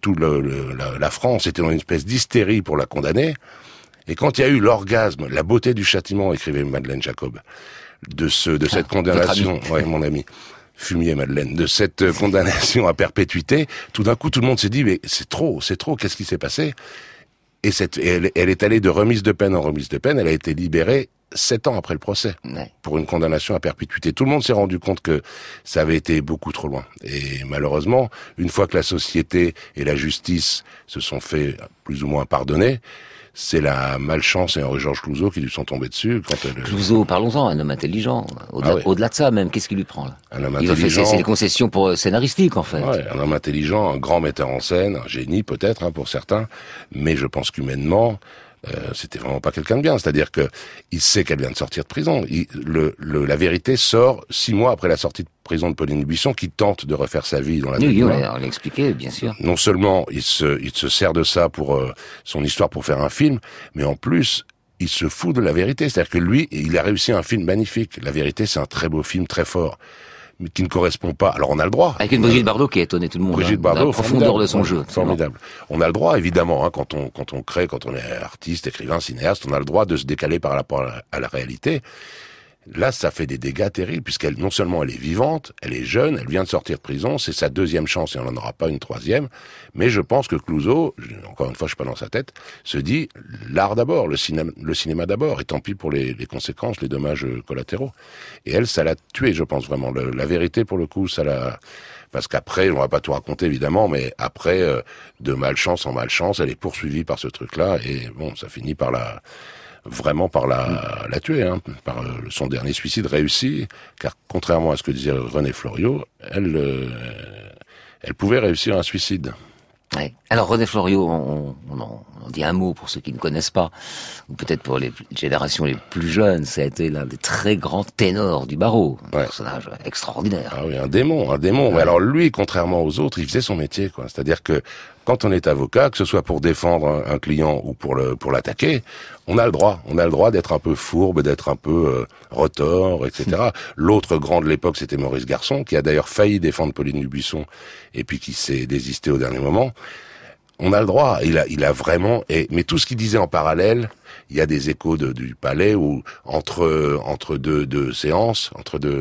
la France était dans une espèce d'hystérie pour la condamner. Et quand il y a eu l'orgasme, la beauté du châtiment, écrivait Madeleine Jacob, de cette condamnation, ouais, mon ami, fumier Madeleine, de cette condamnation à perpétuité, tout d'un coup, tout le monde s'est dit, mais c'est trop, qu'est-ce qui s'est passé? Et elle est allée de remise de peine en remise de peine, elle a été libérée 7 ans après le procès, pour une condamnation à perpétuité. Tout le monde s'est rendu compte que ça avait été beaucoup trop loin. Et malheureusement, une fois que la société et la justice se sont fait plus ou moins pardonner, c'est la malchance et Georges Clouzot qui lui sont tombés dessus. Clouzot, parlons-en, un homme intelligent. Au-delà de ça même, qu'est-ce qui lui prend là? Un homme intelligent. C'est des concessions scénaristiques en fait. Ouais, un homme intelligent, un grand metteur en scène, un génie peut-être pour certains, mais je pense qu'humainement, c'était vraiment pas quelqu'un de bien. C'est-à-dire que il sait qu'elle vient de sortir de prison. La vérité sort 6 mois après la sortie de prison de Pauline Dubuisson, qui tente de refaire sa vie dans la Oui, on l'a expliqué, bien sûr. Non seulement il se sert de ça pour son histoire pour faire un film, mais en plus il se fout de la vérité. C'est-à-dire que lui, il a réussi un film magnifique. La vérité, c'est un très beau film, très fort, mais qui ne correspond pas. Alors on a le droit. Avec une Brigitte Bardot qui a étonné tout le monde. Brigitte Bardot, la profondeur de son jeu. Formidable. On a le droit, évidemment, quand on crée, quand on est artiste, écrivain, cinéaste, on a le droit de se décaler par rapport à la réalité. Là, ça fait des dégâts terribles, puisqu'elle, non seulement elle est vivante, elle est jeune, elle vient de sortir de prison, c'est sa deuxième chance et on n'en aura pas une troisième. Mais je pense que Clouzot, encore une fois, je suis pas dans sa tête, se dit l'art d'abord, le cinéma d'abord, et tant pis pour les conséquences, les dommages collatéraux. Et elle, ça l'a tué, je pense vraiment. La vérité, pour le coup, ça l'a... Parce qu'après, on va pas tout raconter évidemment, mais après, de malchance en malchance, elle est poursuivie par ce truc-là, et bon, ça finit par la tuer, hein, par son dernier suicide réussi, car contrairement à ce que disait René Fleuriot, elle pouvait réussir un suicide. Ouais. Alors René Fleuriot, on dit un mot pour ceux qui ne connaissent pas, ou peut-être pour les générations les plus jeunes, ça a été l'un des très grands ténors du barreau, un personnage extraordinaire. Ah oui, un démon. Ouais. Mais alors lui, contrairement aux autres, il faisait son métier, quoi. C'est-à-dire que quand on est avocat, que ce soit pour défendre un client ou pour l'attaquer, on a le droit d'être un peu fourbe, d'être un peu retors, etc. L'autre grand de l'époque, c'était Maurice Garçon, qui a d'ailleurs failli défendre Pauline Dubuisson, et puis qui s'est désisté au dernier moment. On a le droit, il a vraiment... Mais tout ce qu'il disait en parallèle, il y a des échos du palais où, entre deux séances,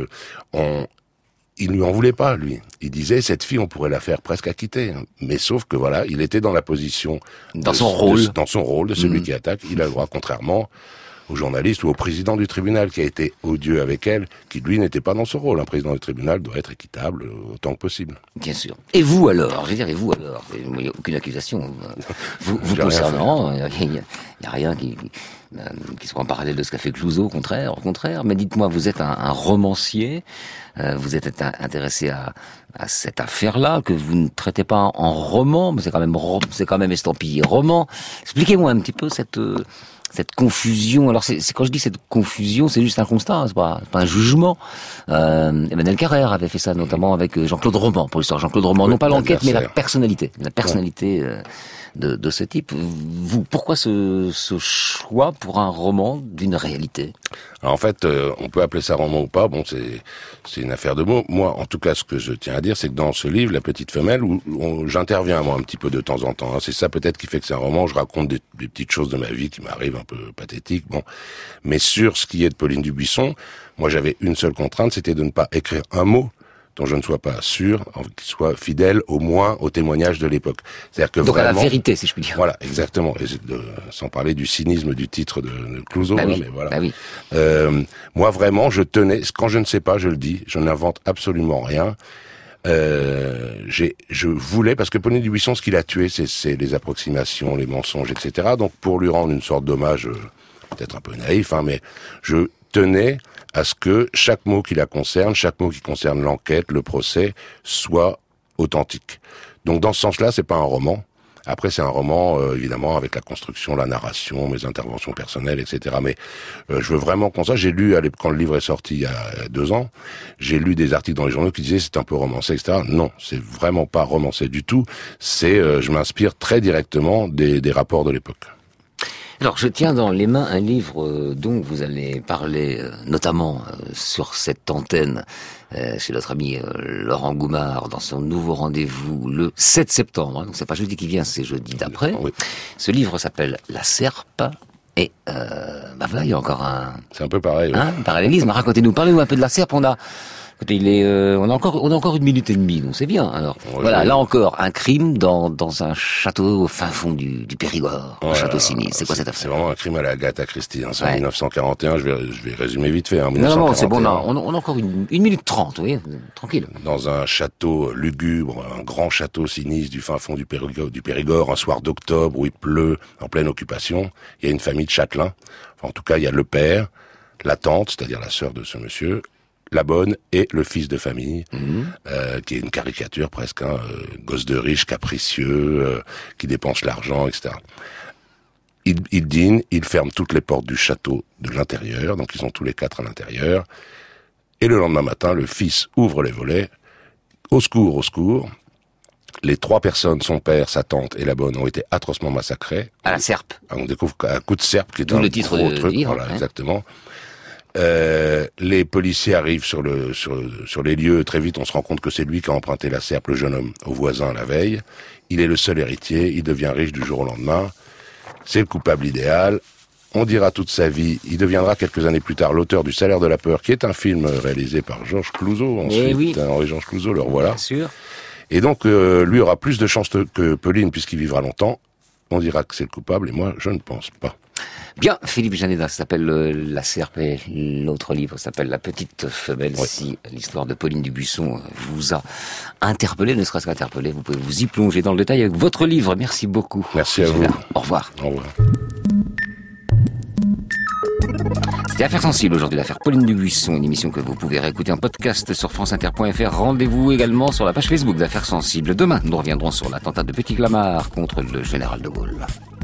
il lui en voulait pas, lui. Il disait, cette fille, on pourrait la faire presque acquitter. Mais sauf que voilà, il était dans la position... Dans son rôle de celui qui attaque. Il a le droit, contrairement au journaliste ou au président du tribunal qui a été odieux avec elle, qui lui n'était pas dans ce rôle. Un président du tribunal doit être équitable autant que possible. Bien sûr. Et vous alors? Il n'y a aucune accusation. Vous concernant, il n'y a rien qui soit en parallèle de ce qu'a fait Clouzot, au contraire. Mais dites-moi, vous êtes un romancier, vous êtes intéressé à cette affaire-là, que vous ne traitez pas en roman, mais c'est quand même estampillé roman. Expliquez-moi un petit peu cette confusion. Alors c'est quand je dis cette confusion, c'est juste un constat, hein, c'est pas un jugement. Emmanuel Carrère avait fait ça notamment avec Jean-Claude Roman, pour l'histoire Jean-Claude Roman, non pas l'enquête, mais la personnalité de ce type. Vous, pourquoi ce choix pour un roman d'une réalité? Alors en fait, on peut appeler ça roman ou pas, bon, c'est une affaire de mots. Moi, en tout cas, ce que je tiens à dire, c'est que dans ce livre, La Petite Femelle, où j'interviens, moi, un petit peu de temps en temps, hein, c'est ça peut-être qui fait que c'est un roman, je raconte des petites choses de ma vie qui m'arrivent un peu pathétiques, bon. Mais sur ce qui est de Pauline Dubuisson, moi, j'avais une seule contrainte, c'était de ne pas écrire un mot dont je ne sois pas sûr, qu'il soit fidèle au moins au témoignage de l'époque. C'est-à-dire que donc vraiment, à la vérité, si je puis dire. Voilà, exactement. Et sans parler du cynisme du titre de Clouzot, bah oui, mais voilà. Bah oui. Moi vraiment, je tenais, quand je ne sais pas, je le dis, je n'invente absolument rien. Je voulais, parce que Pauline Dubuisson, ce qu'il a tué, c'est les approximations, les mensonges, etc. Donc pour lui rendre une sorte d'hommage, peut-être un peu naïf, hein, mais je tenais à ce que chaque mot qui la concerne, chaque mot qui concerne l'enquête, le procès, soit authentique. Donc dans ce sens-là, c'est pas un roman. Après, c'est un roman, évidemment, avec la construction, la narration, mes interventions personnelles, etc. Mais je veux vraiment qu'on sache. J'ai lu, quand le livre est sorti il y a 2 ans, j'ai lu des articles dans les journaux qui disaient c'est un peu romancé, etc. Non, c'est vraiment pas romancé du tout. Je m'inspire très directement des rapports de l'époque. Alors, je tiens dans les mains un livre dont vous allez parler notamment sur cette antenne chez notre ami Laurent Goumard dans son nouveau rendez-vous le 7 septembre. Donc c'est pas jeudi qui vient, c'est jeudi d'après. Oui. Ce livre s'appelle La Serpe. Et voilà, il y a encore c'est un peu pareil. Oui. Un parallélisme. Racontez-nous, parlez-nous un peu de La Serpe. On a encore 1 minute et demie, donc c'est bien. Alors voilà, là encore un crime dans un château au fin fond du Périgord, un château sinistre. C'est quoi cette affaire? C'est vraiment un crime à la Agatha Christie. Hein. C'est en 1941. Je vais résumer vite fait. Hein, non, c'est bon. On a encore 1 minute 30. Oui, tranquille. Dans un château lugubre, un grand château sinistre du fin fond du Périgord, un soir d'octobre où il pleut, en pleine occupation, il y a une famille de châtelains. Enfin, en tout cas, il y a le père, la tante, c'est-à-dire la sœur de ce monsieur, la bonne et le fils de famille, qui est une caricature presque, hein, gosse de riche, capricieux, qui dépense l'argent, etc. Ils dînent, ils ferment toutes les portes du château de l'intérieur, donc ils sont tous les 4 à l'intérieur, et le lendemain matin, le fils ouvre les volets, au secours, les 3 personnes, son père, sa tante et la bonne, ont été atrocement massacrées. À la serpe. On découvre un coup de serpe, qui est tout le titre gros truc, livre, voilà, exactement. Les policiers arrivent sur les lieux. Très vite, on se rend compte que c'est lui qui a emprunté la serpe, le jeune homme, au voisin la veille. Il est le seul héritier. Il devient riche du jour au lendemain. C'est le coupable idéal. on dira toute sa vie. Il deviendra quelques années plus tard l'auteur du Salaire de la peur, qui est un film réalisé par Georges Clouzot. Ensuite, Henri-Georges Clouzot, le revoilà. Bien sûr. Et donc, lui aura plus de chance que Pauline, puisqu'il vivra longtemps. On dira que c'est le coupable, et moi, je ne pense pas. Bien, Philippe Janeda, ça s'appelle La Serpe, l'autre livre s'appelle La Petite Femelle. Oui. Si l'histoire de Pauline Dubuisson vous a interpellé, ne serait-ce qu'interpellé, vous pouvez vous y plonger dans le détail avec votre livre. Merci beaucoup. Merci à vous. Au revoir. Au revoir. C'était Affaires sensibles aujourd'hui, l'affaire Pauline Dubuisson, une émission que vous pouvez réécouter en podcast sur franceinter.fr. Rendez-vous également sur la page Facebook d'Affaires sensibles. Demain, nous reviendrons sur l'attentat de Petit Clamart contre le général de Gaulle.